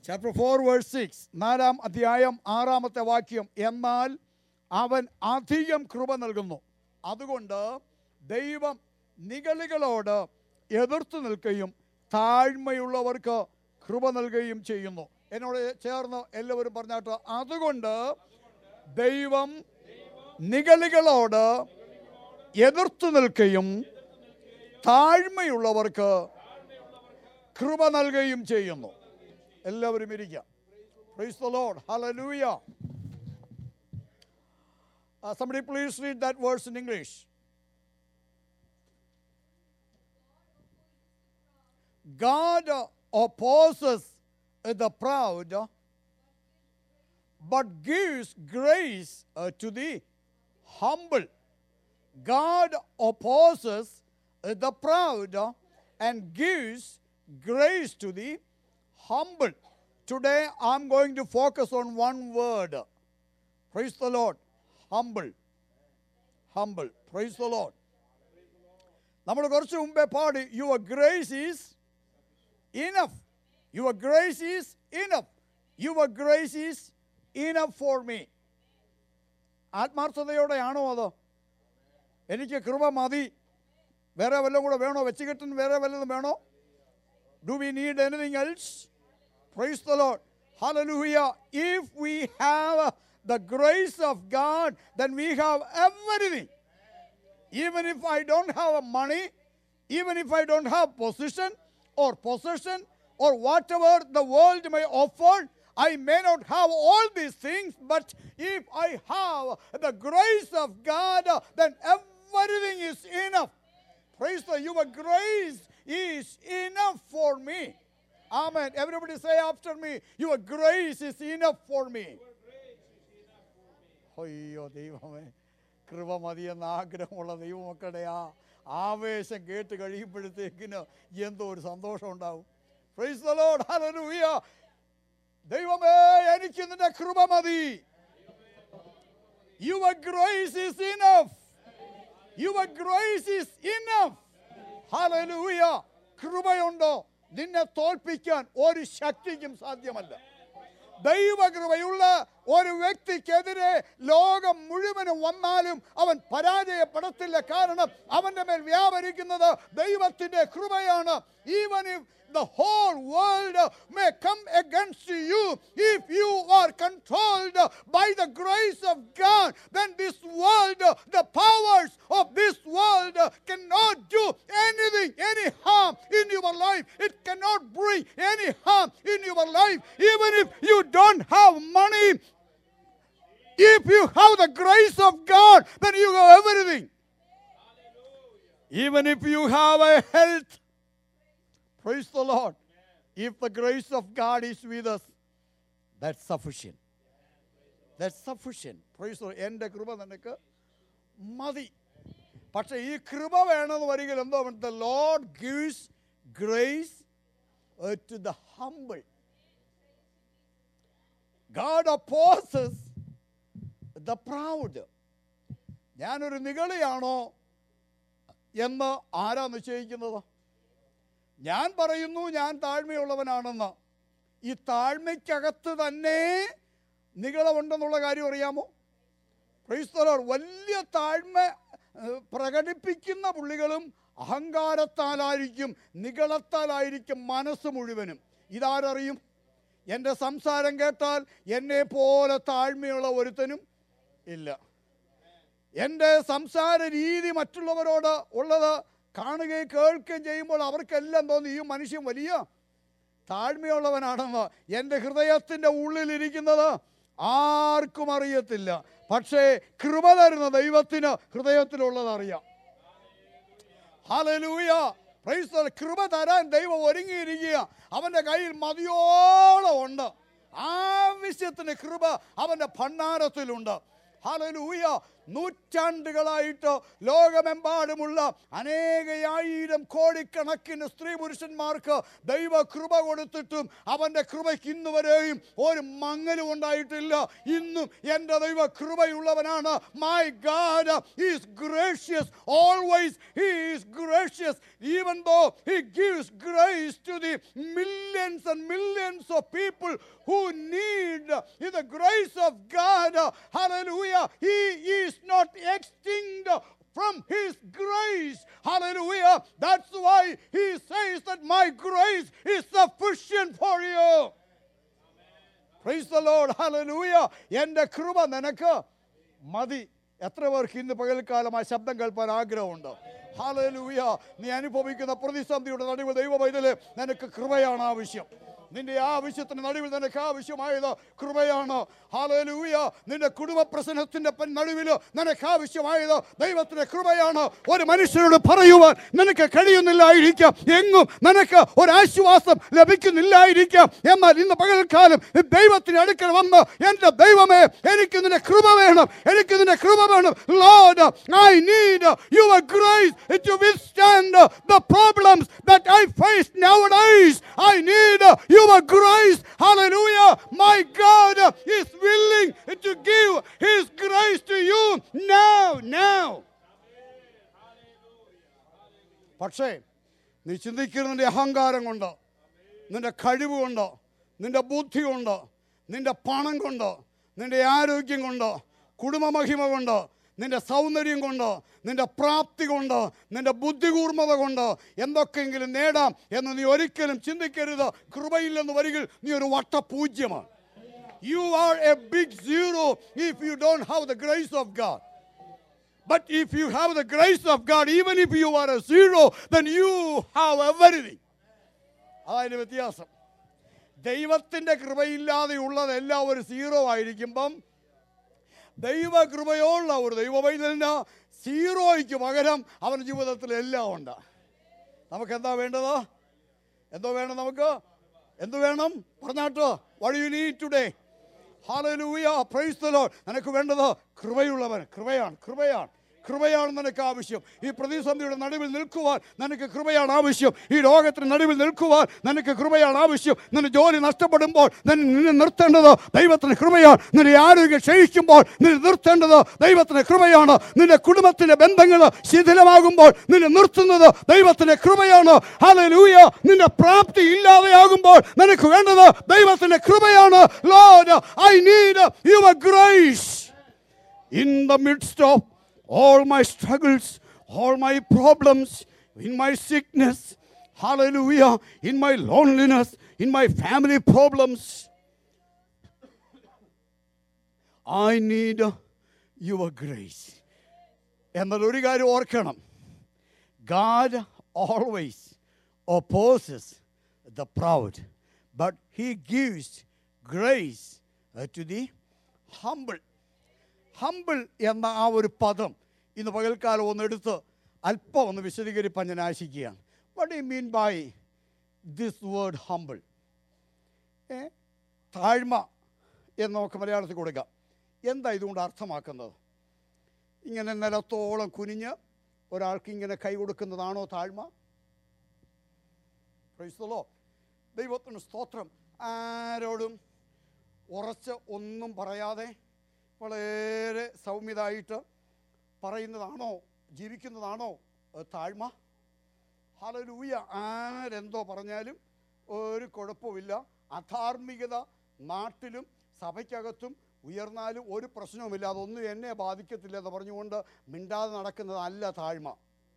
Chapter 4 verse 6, 4-ാം അധ്യായം 6-ാമത്തെ വാക്യം. എന്നാൽ അവൻ അധികം കൃപ നൽകുന്നു, അതുകൊണ്ട് ദൈവം നിഗളികളോട് എതിർത്തു നിൽക്കുകയും താഴ്മയുള്ളവർക്ക് കൃപ നൽകുകയും ചെയ്യുന്നു. എന്നോട് ചേർന്ന് എല്ലാവരും പറഞ്ഞാട്ട്, അതുകൊണ്ട് ദൈവം നിഗളികളോട് എതിർത്തു നിൽക്കുകയും താഴ്മയുള്ളവർക്ക് കൃപ നൽകുകയും ചെയ്യുന്നു. എല്ലാവരും ഇരിക്കുക. Praise the Lord. Hallelujah. Somebody please read that verse in English. God opposes the proud, but gives grace to the humble. God opposes the proud and gives grace to the humble. Today I'm going to focus on one word. Praise the Lord. Humble. Humble. Praise the Lord. നമ്മൾ കുറച്ച് മുമ്പേ പാടി, your grace is enough. Your grace is enough. Your grace is enough for me. ആത്മാർത്ഥതയോടെയാണോ അത്? എനിക്ക് കൃപ മതി, വേറെ വല്ലതും കൂടെ വേണോ? വെച്ച് കെട്ടുന്ന വേറെ വല്ലതും വേണോ? Do we need anything else? Praise the Lord. Hallelujah. If we have the grace of God, then we have everything. Even if I don't have money, even if I don't have position or possession or whatever the world may offer, I may not have all these things, but if I have the grace of God, then everything is enough. Praise the Lord. Your grace is enough for me. Amen. Everybody say after me, your grace is enough for me. അയ്യോ ദൈവമേ, കൃപ മതിയെന്ന് ആഗ്രഹമുള്ള ദൈവമക്കളുടെ ആവേശം കേട്ട് കഴിയുമ്പോഴത്തേക്കിന് എന്തോ ഒരു സന്തോഷം ഉണ്ടാവും. Praise the Lord. Hallelujah. ദൈവമേ, എനിക്ക് നിന്റെ കൃപ മതി. Your grace is enough. Your grace is enough. Hallelujah. കൃപയുണ്ടോ നിന്നെ തോൽപ്പിക്കാൻ ഒരു ശക്തിക്കും സാധ്യമല്ല. ദൈവകൃപയുള്ള ഒരു വ്യക്തിക്കെതിരെ ലോകം മുഴുവനും വന്നാലും അവൻ പരാജയപ്പെടത്തില്ല. കാരണം അവന്റെ മേൽ വ്യാപരിക്കുന്നത് ദൈവത്തിന്റെ കൃപയാണ്. Even if the whole world may come against you, if you are controlled by the grace of God, then this world, the powers of this world cannot do anything, any harm in your life. It cannot bring any harm in your life. Even if you don't have money, if you have the grace of God, then you have everything. Even if you have a health, praise the Lord. If the grace of God is with us, that's sufficient. That's sufficient. Praise the Lord. എൻ്റെ കൃപ നിനക്ക് മതി. പക്ഷേ ഈ കൃപ വേണമെന്ന് വരികയിൽ എന്തോ, the Lord gives grace to the humble. God opposes the proud. ഞാനൊരു നിഗളിയാണോ എന്ന് ആരാ നിശ്ചയിക്കുന്നത്? ഞാൻ പറയുന്നു ഞാൻ താഴ്മയുള്ളവനാണെന്ന്. ഈ താഴ്മയ്ക്കകത്ത് തന്നെ നിഗളമുണ്ടെന്നുള്ള കാര്യം അറിയാമോ? Praise the Lord. വലിയ താഴ്മ പ്രകടിപ്പിക്കുന്ന പുള്ളികളും അഹങ്കാരത്താലായിരിക്കും, നിഗളത്താലായിരിക്കും മനസ്സ് മുഴുവനും. ഇതാരറിയും? എൻ്റെ സംസാരം കേട്ടാൽ എന്നെ പോലെ താഴ്മയുള്ള ഒരുത്തനും ഇല്ല. എൻ്റെ സംസാര രീതി മറ്റുള്ളവരോട് ഉള്ളത് കാണുകയും കേൾക്കുകയും ചെയ്യുമ്പോൾ അവർക്കെല്ലാം തോന്നി ഈ മനുഷ്യൻ വലിയ താഴ്മയുള്ളവനാണെന്ന്. എൻ്റെ ഹൃദയത്തിൻ്റെ ഉള്ളിലിരിക്കുന്നത് ആർക്കും അറിയത്തില്ല. പക്ഷേ കൃപ തരുന്ന ദൈവത്തിന് ഹൃദയത്തിലുള്ളത് അറിയാം. ഹല്ലേലൂയ. Praise the Lord. കൃപ തരാൻ ദൈവം ഒരുങ്ങിയിരിക്കുക. അവൻ്റെ കയ്യിൽ മതിയോളം ഉണ്ട്. ആവശ്യത്തിന് കൃപ അവൻ്റെ ഭണ്ഡാരത്തിലുണ്ട്. ഹല്ലേലൂയ. നൂറ്റാണ്ടുകളായിട്ട് ലോകമെമ്പാടുമുള്ള അനേകയായിരം കോടിക്കണക്കിന് സ്ത്രീ പുരുഷന്മാർക്ക് ദൈവ കൃപ കൊടുത്തിട്ടും അവൻ്റെ കൃപയ്ക്ക് ഇന്ന് വരെയും ഒരു മങ്ങലും ഉണ്ടായിട്ടില്ല. ഇന്നും എൻ്റെ ദൈവ കൃപയുള്ളവനാണ്. My God is gracious always. He is gracious even though he gives grace to the millions and millions of people who need the grace of God. Hallelujah. He is not extinct from his grace. Hallelujah. That's why he says that my grace is sufficient for you. Praise the Lord. Hallelujah. എൻ്റെ കൃപ നിനക്ക് മതി. എത്ര പേർക്ക് ഇന്ന് പകൽക്കാലം ആ ശബ്ദം കേൾപ്പാൻ ആഗ്രഹമുണ്ട്? ഹല്ലേലൂയ. നീ അനുഭവിക്കുന്ന പ്രതിസന്ധിയുടെ നടുവിൽ ദൈവ പൈതലേ, നിനക്ക് കൃപയാണ് ആവശ്യം. നിന്റെ ആവശ്യത്തിന് നടുവിൽ നിനക്ക് ആവശ്യമായത് കൃപയാണ്. ഹല്ലേലൂയ. നിന്റെ കുടുംബ പ്രശ്നത്തിന്റെ നടുവിൽ നിനക്ക് ആവശ്യമായത് ദൈവത്തിന്റെ കൃപയാണ്. ഒരു മനുഷ്യരോട് പറയുവാൻ നിനക്ക് കഴിയുന്നില്ലായിരിക്കാം, എങ്ങും നിനക്ക് ഒരാശ്വാസം ലഭിക്കുന്നില്ലായിരിക്കാം. എന്നാൽ ഇന്ന് പകൽക്കാലം ദൈവത്തിന് അടുക്കൽ വന്ന്, എൻ്റെ ദൈവമേ, എനിക്ക് നിന്റെ കൃപ വേണം, എനിക്ക് നിന്റെ കൃപ വേണം. Lord, I need your grace to withstand the problems that I face nowadays. I need your grace. Hallelujah. My God is willing to give his grace to you now. പക്ഷേ നീ ചിന്തിക്കുന്ന നിന്റെ അഹങ്കാരം കൊണ്ട്, നിന്റെ കഴിവ് കൊണ്ട്, നിന്റെ ബുദ്ധി കൊണ്ട്, നിന്റെ പണം കൊണ്ട്, നിന്റെ ആരോഗ്യം കൊണ്ട്, കുടുംബമഹിമ കൊണ്ട്, നിന്റെ സൗന്ദര്യം കൊണ്ട്, നിന്റെ പ്രാപ്തി കൊണ്ട്, നിന്റെ ബുദ്ധികൂർമ്മത കൊണ്ട് എന്തൊക്കെയെങ്കിലും നേടാം എന്ന് നീ ഒരിക്കലും ചിന്തിക്കരുത്. കൃപയില്ലെന്ന് വരികിൽ നീ ഒരു വട്ടപൂജ്യമാണ്. You are a big zero if you don't have the grace of God. But if you have the grace of God, even if you are a zero, then you have everything. അതായത് വ്യത്യാസം. ദൈവത്തിൻ്റെ കൃപയില്ലാതെയുള്ളതെല്ലാം ഒരു zero ആയിരിക്കുമ്പം ദൈവ കൃപയുള്ള ഒരു ദൈവ പൈതലിന് സീറോയ്ക്ക് പകരം അവൻ്റെ ജീവിതത്തിൽ എല്ലാം ഉണ്ട്. നമുക്ക് എന്താ വേണ്ടത്? എന്തോ വേണം നമുക്ക്? എന്ത് വേണം പറഞ്ഞാട്ടോ? What do you need today? Hallelujah. Praise the Lord. നിനക്ക് വേണ്ടത് കൃപയുള്ളവൻ. കൃപയാണ് നിനക്ക് ആവശ്യം. ഈ പ്രതിസന്ധിയുടെ നടുവിൽ നിൽക്കുവാൻ നിനക്ക് കൃപയാണ് ആവശ്യം. ഈ ലോകത്തിന് നടുവിൽ നിൽക്കുവാൻ നിനക്ക് കൃപയാണ് ആവശ്യം. നിന്റെ ജോലി നഷ്ടപ്പെടുമ്പോൾ നിന്നെ നിർത്തേണ്ടത് ദൈവത്തിന് കൃപയാണ്. നിന്റെ ആരോഗ്യം ക്ഷയിക്കുമ്പോൾ നിന്നെ നിർത്തേണ്ടത് ദൈവത്തിന് കൃപയാണ്. നിന്റെ കുടുംബത്തിന്റെ ബന്ധങ്ങൾ ശിഥിലമാകുമ്പോൾ നിന്നെ നിർത്തുന്നത് ദൈവത്തിന്റെ കൃപയാണ്. ഹല്ലേലൂയ. നിന്റെ പ്രാപ്തി ഇല്ലാതെയാകുമ്പോൾ നിനക്ക് വേണ്ടത് ദൈവത്തിന്റെ കൃപയാണ്. Lord, I need your grace in the midst of all my struggles, all my problems, in my sickness, hallelujah, in my loneliness, in my family problems. I need your grace. എന്നാൽ ഒരു കാര്യം ഓർക്കണം, God always opposes the proud, but he gives grace to the humble. Humble എന്ന ആ ഒരു പദം ഇന്ന് പകൽക്കാലം ഒന്നെടുത്ത് അല്പം ഒന്ന് വിശദീകരിപ്പാൻ ഞാൻ ആശിക്കുകയാണ്. What do you mean by this word humble? താഴ്മ എന്ന് നമുക്ക് മലയാളത്തിൽ കൊടുക്കാം. എന്താ ഇതുകൊണ്ട് അർത്ഥമാക്കുന്നത്? ഇങ്ങനെ നിലത്തോളം കുനിഞ്ഞ് ഒരാൾക്ക് ഇങ്ങനെ കൈ കൊടുക്കുന്നതാണോ താഴ്മ? Praise the Lord. ദൈവത്തിന് സ്തോത്രം. ആരോടും ഉറച്ച് ഒന്നും പറയാതെ വളരെ സൗമ്യതായിട്ട് പറയുന്നതാണോ, ജീവിക്കുന്നതാണോ താഴ്മ? ഹല്ലേലൂയ. ആരെന്തോ പറഞ്ഞാലും ഒരു കുഴപ്പമില്ല. അധാർമികത നാട്ടിലും സഭയ്ക്കകത്തും ഉയർന്നാലും ഒരു പ്രശ്നവുമില്ല, അതൊന്നും എന്നെ ബാധിക്കത്തില്ല എന്ന് പറഞ്ഞുകൊണ്ട് മിണ്ടാതെ നടക്കുന്നതല്ല താഴ്മ.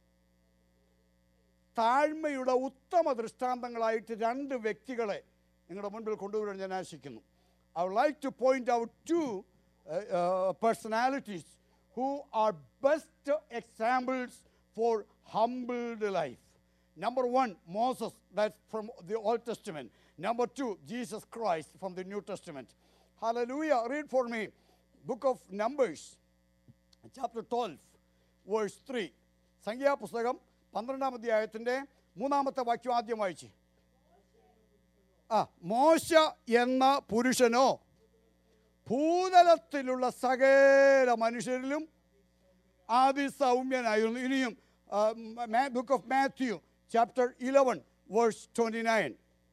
താഴ്മയുടെ ഉത്തമ ദൃഷ്ടാന്തങ്ങളായിട്ട് രണ്ട് വ്യക്തികളെ നിങ്ങളുടെ മുൻപിൽ കൊണ്ടുവരാൻ ഞാൻ ആശിക്കുന്നു. I would like to point out two personalities who are best examples for humbled life. Number one, Moses, that's from the Old Testament. Number two, Jesus Christ from the New Testament. Hallelujah. Read for me book of Numbers, chapter 12, verse 3. സംഖ്യാപുസ്തകം 12-ാം അധ്യായത്തിൻ്റെ 3-ാമത്തെ വാക്യം ആദ്യം വായിച്ച്. മോശ എന്ന പുരുഷനോ ഭൂതലത്തിലുള്ള സകല മനുഷ്യരിലും അതിസൗമ്യനായിരുന്നു. ഇനിയും book of Matthew chapter 11 verse 29.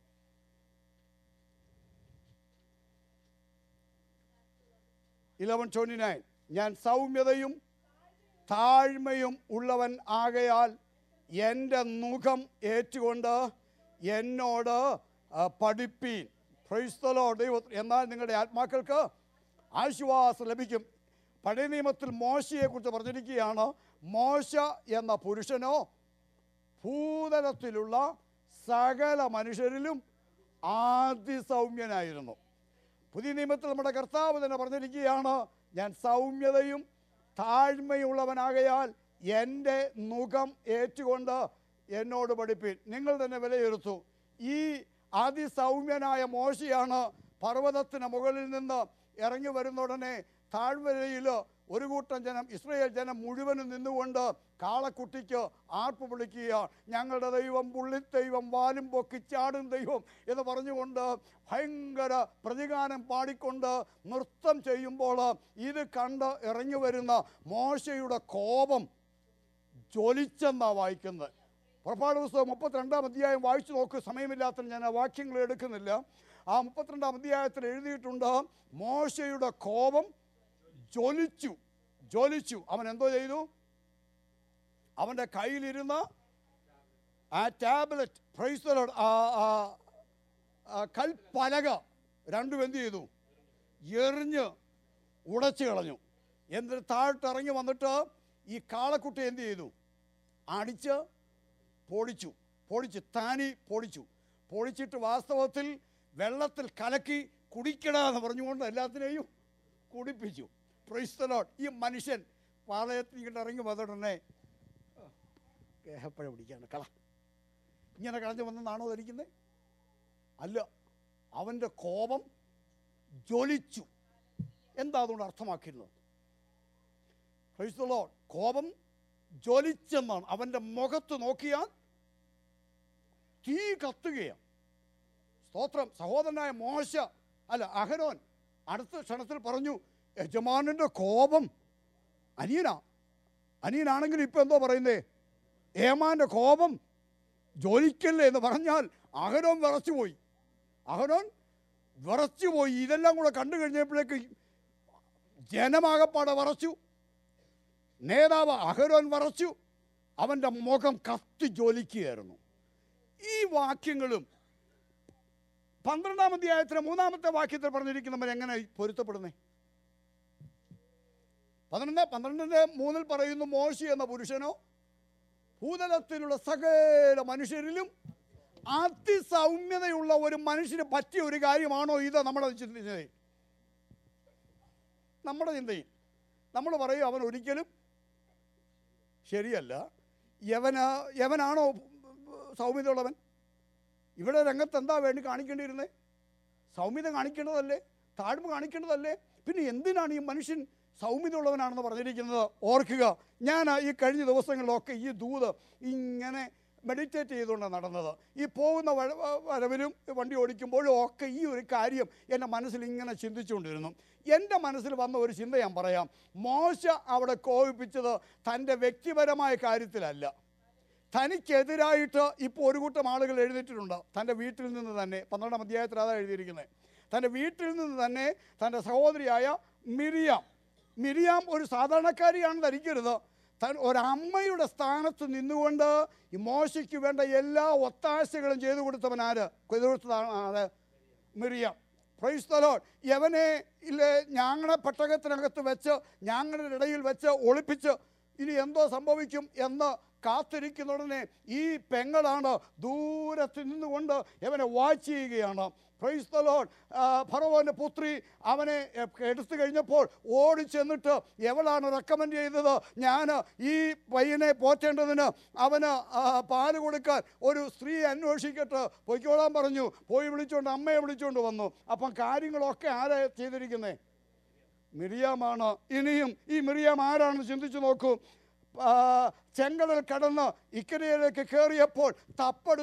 ഞാൻ സൗമ്യതയും താഴ്മയും ഉള്ളവൻ ആകയാൽ എൻ്റെ മുഖം ഏറ്റുകൊണ്ട് എന്നോട് പഠിപ്പീൻ. Price the Lord. എന്നാൽ നിങ്ങളുടെ ആത്മാക്കൾക്ക് ആശ്വാസം ലഭിക്കും. പഴയ നിയമത്തിൽ മോശയെക്കുറിച്ച് പറഞ്ഞിരിക്കുകയാണ്. മോശ എന്ന പുരുഷനോ ഭൂതലത്തിലുള്ള സകല മനുഷ്യരിലും അതിസൗമ്യനായിരുന്നു. പുതിയ നിയമത്തിൽ നമ്മുടെ കർത്താവ് തന്നെ പറഞ്ഞിരിക്കുകയാണ്, ഞാൻ സൗമ്യതയും താഴ്മയുള്ളവനാകയാൽ എൻ്റെ മുഖം ഏറ്റുകൊണ്ട് എന്നോട് പഠിപ്പീൻ. നിങ്ങൾ തന്നെ വിലയിരുത്തൂ. ഈ അതിസൗമ്യനായ മോശയാണ് പർവ്വതത്തിന് മുകളിൽ നിന്ന് ഇറങ്ങി വരുന്ന ഉടനെ താഴ്വരയിൽ ഒരു കൂട്ടം ജനം, ഇസ്രായേൽ ജനം മുഴുവനും നിന്നുകൊണ്ട് കാളക്കുട്ടിക്ക് ആർപ്പ് വിളിക്കുക, ഞങ്ങളുടെ ദൈവം പുള്ളിദൈവം, വാലും പൊക്കി ചാടും ദൈവം എന്ന് പറഞ്ഞുകൊണ്ട് ഭയങ്കര പ്രതിഗാനം പാടിക്കൊണ്ട് നൃത്തം ചെയ്യുമ്പോൾ ഇത് കണ്ട് ഇറങ്ങി വരുന്ന മോശയുടെ കോപം ജ്വലിച്ചെന്നാണ് വായിക്കുന്നത്. പുറപ്പാട് പുസ്തകം 32-ാം അധ്യായം വായിച്ചു നോക്ക്. സമയമില്ലാത്ത ഞാൻ ആ വാക്യങ്ങൾ എടുക്കുന്നില്ല. ആ 32-ാം അധ്യായത്തിൽ എഴുതിയിട്ടുണ്ട്, മോശയുടെ കോപം ജ്വലിച്ചു. അവൻ എന്തോ ചെയ്തു? അവൻ്റെ കയ്യിലിരുന്ന ആ ടാബ്ലറ്റ്, പ്രൈസ് ദി ലോർഡ്, കൽപ്പലക രണ്ടും എന്ത് ചെയ്തു? എറിഞ്ഞ് ഉടച്ചു കളഞ്ഞു. എന്നിട്ട് താഴ്ത്തിറങ്ങി വന്നിട്ട് ഈ കാളക്കുട്ടി എന്ത് ചെയ്തു? അടിച്ച് പൊടിച്ചിട്ട് വാസ്തവത്തിൽ വെള്ളത്തിൽ കലക്കി കുടിക്കടാന്ന് പറഞ്ഞുകൊണ്ട് എല്ലാത്തിനെയും കുടിപ്പിച്ചു. Price the Lord. ഈ മനുഷ്യൻ പാളയത്തിൽ ഇങ്ങോട്ട് ഇറങ്ങി വന്നിട്ടുടനെ കേഹപ്പഴ പിടിക്കാണ് കള ഇങ്ങനെ കളഞ്ഞു വന്നെന്നാണോ ധരിക്കുന്നത്? അല്ല, അവൻ്റെ കോപം ജ്വലിച്ചു. എന്താ അതുകൊണ്ട് അർത്ഥമാക്കിയിരുന്നത്? Price the Lord. കോപം ജ്വലിച്ചെന്നാണ്. അവൻ്റെ മുഖത്ത് നോക്കിയാൽ തീ കത്തുകയാണ്. സ്തോത്രം. സഹോദരനായ മോശ അഹരോൻ അടുത്ത ക്ഷണത്തിൽ പറഞ്ഞു, യജമാനൻ്റെ കോപം അനിയനാണെങ്കിൽ ഇപ്പം എന്തോ പറയുന്നേ, ഏമാൻ്റെ കോപം ജ്വലിക്കല്ലേ എന്ന് പറഞ്ഞാൽ അഹരോൻ വിറച്ചുപോയി. ഇതെല്ലാം കൂടെ കണ്ടു കഴിഞ്ഞപ്പോഴേക്ക് ജനമാകപ്പാടെ വിറച്ചു. നേതാവ് അഹരോൻ വിറച്ചു. അവൻ്റെ മുഖം കത്തി ജ്വലിക്കുകയായിരുന്നു. ഈ വാക്യങ്ങളും 12-ാം അധ്യായത്തിലെ 3-ാമത്തെ വാക്യത്തിൽ പറഞ്ഞിരിക്കുന്നവർ എങ്ങനെ പൊരുത്തപ്പെടുന്നേ? 12:3 പറയുന്നു, മോശ എന്ന പുരുഷനോ ഭൂതലത്തിലുള്ള സകല മനുഷ്യരിലും അതിസൗമ്യതയുള്ള ഒരു മനുഷ്യന് പറ്റിയ ഒരു കാര്യമാണോ ഇത്? നമ്മുടെ ചിന്തയിൽ നമ്മൾ പറയും അവൻ ഒരിക്കലും ശരിയല്ല. യവനാണോ സൗമ്യതയുള്ളവൻ? ഇവിടെ രംഗത്ത് എന്താ വേണ്ടി കാണിക്കേണ്ടിയിരുന്നത്? സൗമ്യത കാണിക്കേണ്ടതല്ലേ? താഴ്മ കാണിക്കേണ്ടതല്ലേ? പിന്നെ എന്തിനാണ് ഈ മനുഷ്യൻ സൗമ്യതയുള്ളവനാണെന്ന് പറഞ്ഞിരിക്കുന്നത്? ഓർക്കുക, ഞാൻ ഈ കഴിഞ്ഞ ദിവസങ്ങളിലൊക്കെ ഈ ദൂത് ഇങ്ങനെ മെഡിറ്റേറ്റ് ചെയ്തുകൊണ്ടാണ് നടന്നത്. ഈ പോകുന്ന വരവിലും വണ്ടി ഓടിക്കുമ്പോഴും ഒക്കെ ഈ ഒരു കാര്യം എൻ്റെ മനസ്സിൽ ഇങ്ങനെ ചിന്തിച്ചുകൊണ്ടിരുന്നു. എൻ്റെ മനസ്സിൽ വന്ന ഒരു ചിന്ത ഞാൻ പറയാം. മോശ അവിടെ കോപിപ്പിച്ചത് തൻ്റെ വ്യക്തിപരമായ കാര്യത്തിലല്ല. തനിക്കെതിരായിട്ട് ഇപ്പോൾ ഒരു കൂട്ടം ആളുകൾ എഴുന്നേറ്റിട്ടുണ്ട്. തൻ്റെ വീട്ടിൽ നിന്ന് തന്നെ 12-ാം അധ്യായത്തിൽ അതാണ് എഴുതിയിരിക്കുന്നത്. തൻ്റെ വീട്ടിൽ നിന്ന് തന്നെ തൻ്റെ സഹോദരിയായ മിരിയാം ഒരു സാധാരണക്കാരിയാണെന്ന് ധരിക്കരുത്. ഒരമ്മയുടെ സ്ഥാനത്ത് നിന്നുകൊണ്ട് ഈ മോശയ്ക്ക് വേണ്ട എല്ലാ ഒത്താശകളും ചെയ്തു കൊടുത്തവൻ ആര്? മിരിയാം. Praise the Lord. യവനെ ഞങ്ങളുടെ പെട്ടകത്തിനകത്ത് വെച്ച് ഞങ്ങളുടെ ഇടയിൽ വെച്ച് ഒളിപ്പിച്ച് ഇനി എന്തോ സംഭവിക്കും എന്ന് കാത്തിരിക്കുന്നുടനെ ഈ പെങ്ങളാണ് ദൂരത്ത് നിന്നുകൊണ്ട് അവനെ വാച്ച് ചെയ്യുകയാണ്. Praise the Lord. ഫറവോന്റെ പുത്രി അവനെ എടുത്തു കഴിഞ്ഞപ്പോൾ ഓടി ചെന്നിട്ട് എവളാണ് റെക്കമെൻഡ് ചെയ്തത്, ഞാൻ ഈ പയ്യനെ പോറ്റേണ്ടതിന് അവന് പാല് കൊടുക്കാൻ ഒരു സ്ത്രീ അന്വേഷിക്കട്ടെ, പൊയ്ക്കോളാൻ പറഞ്ഞു. പോയി അമ്മയെ വിളിച്ചുകൊണ്ട് വന്നു. അപ്പം കാര്യങ്ങളൊക്കെ ആരാ ചെയ്തിരിക്കുന്നത്? മിരിയാമാണ്. ഇനിയും ഈ മിരിയാം ആരാണെന്ന് ചിന്തിച്ചു നോക്കൂ. ചെങ്കടൽ കടന്ന് ഇക്കരയിലേക്ക് കയറിയപ്പോൾ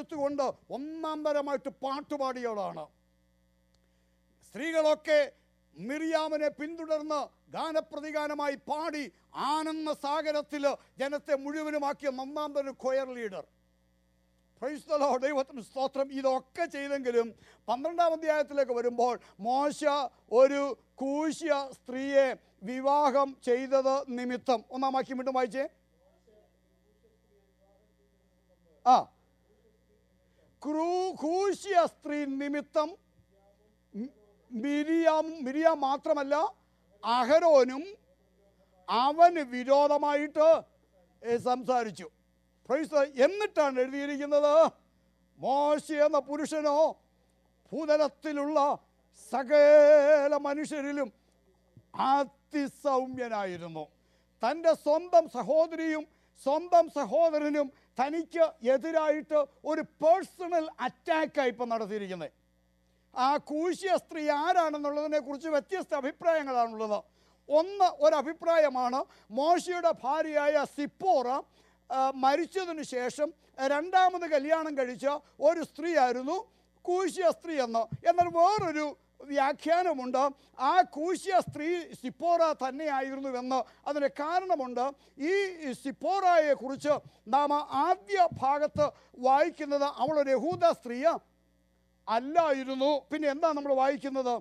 തപ്പെടുത്തുകൊണ്ട് ഒന്നാം തരമായിട്ട് പാട്ടുപാടിയവളാണ്. സ്ത്രീകളൊക്കെ മിറിയാമിനെ പിന്തുടർന്ന് ഗാനപ്രതിഗാനമായി പാടി ആനന്ദ സാഗരത്തിൽ ജനത്തെ മുഴുവനുമാക്കിയ ഒന്നാമതൊരു choir leader. Praise the Lord, ദൈവത്തിന് സ്തോത്രം. ഇതൊക്കെ ചെയ്തെങ്കിലും 12-ാം അധ്യായത്തിലേക്ക് വരുമ്പോൾ മോശ ഒരു കൂശ്യ സ്ത്രീയെ വിവാഹം ചെയ്തത് നിമിത്തം, ഒന്നാം വാക്യം വീണ്ടും വായിച്ചേ. കൂശ്യ സ്ത്രീ നിമിത്തം മിരിയാം മാത്രമല്ല അഹരോനും അവന് വിരോധമായിട്ട് സംസാരിച്ചു. എന്നിട്ടാണ് എഴുതിയിരിക്കുന്നത്, മോശ എന്ന പുരുഷനോ ഭൂതലത്തിലുള്ള സകല മനുഷ്യരിലും അതിസൗമ്യനായിരുന്നു. തൻ്റെ സ്വന്തം സഹോദരിയും സ്വന്തം സഹോദരനും തനിക്ക് എതിരായിട്ട് ഒരു പേഴ്സണൽ അറ്റാക്കാണ് ഇപ്പം നടത്തിയിരിക്കുന്നത്. ആ കൂശ്യ സ്ത്രീ ആരാണെന്നുള്ളതിനെ കുറിച്ച് വ്യത്യസ്ത അഭിപ്രായങ്ങളാണുള്ളത്. ഒരഭിപ്രായമാണ് മോശയുടെ ഭാര്യയായ സിപ്പോറ മരിച്ചതിന് ശേഷം രണ്ടാമത് കല്യാണം കഴിച്ച ഒരു സ്ത്രീയായിരുന്നു കൂശ്യ സ്ത്രീ എന്ന്. എന്നാൽ വേറൊരു വ്യാഖ്യാനമുണ്ട്, ആ കൂശ്യ സ്ത്രീ സിപ്പോറ തന്നെയായിരുന്നുവെന്ന്. അതിന് കാരണമുണ്ട്. ഈ സിപ്പോറയെ കുറിച്ച് നാം ആദ്യ ഭാഗത്ത് വായിക്കുന്നത് അവളൊരു യഹൂദ സ്ത്രീ അല്ലായിരുന്നു. പിന്നെ എന്താ നമ്മൾ വായിക്കുന്നത്?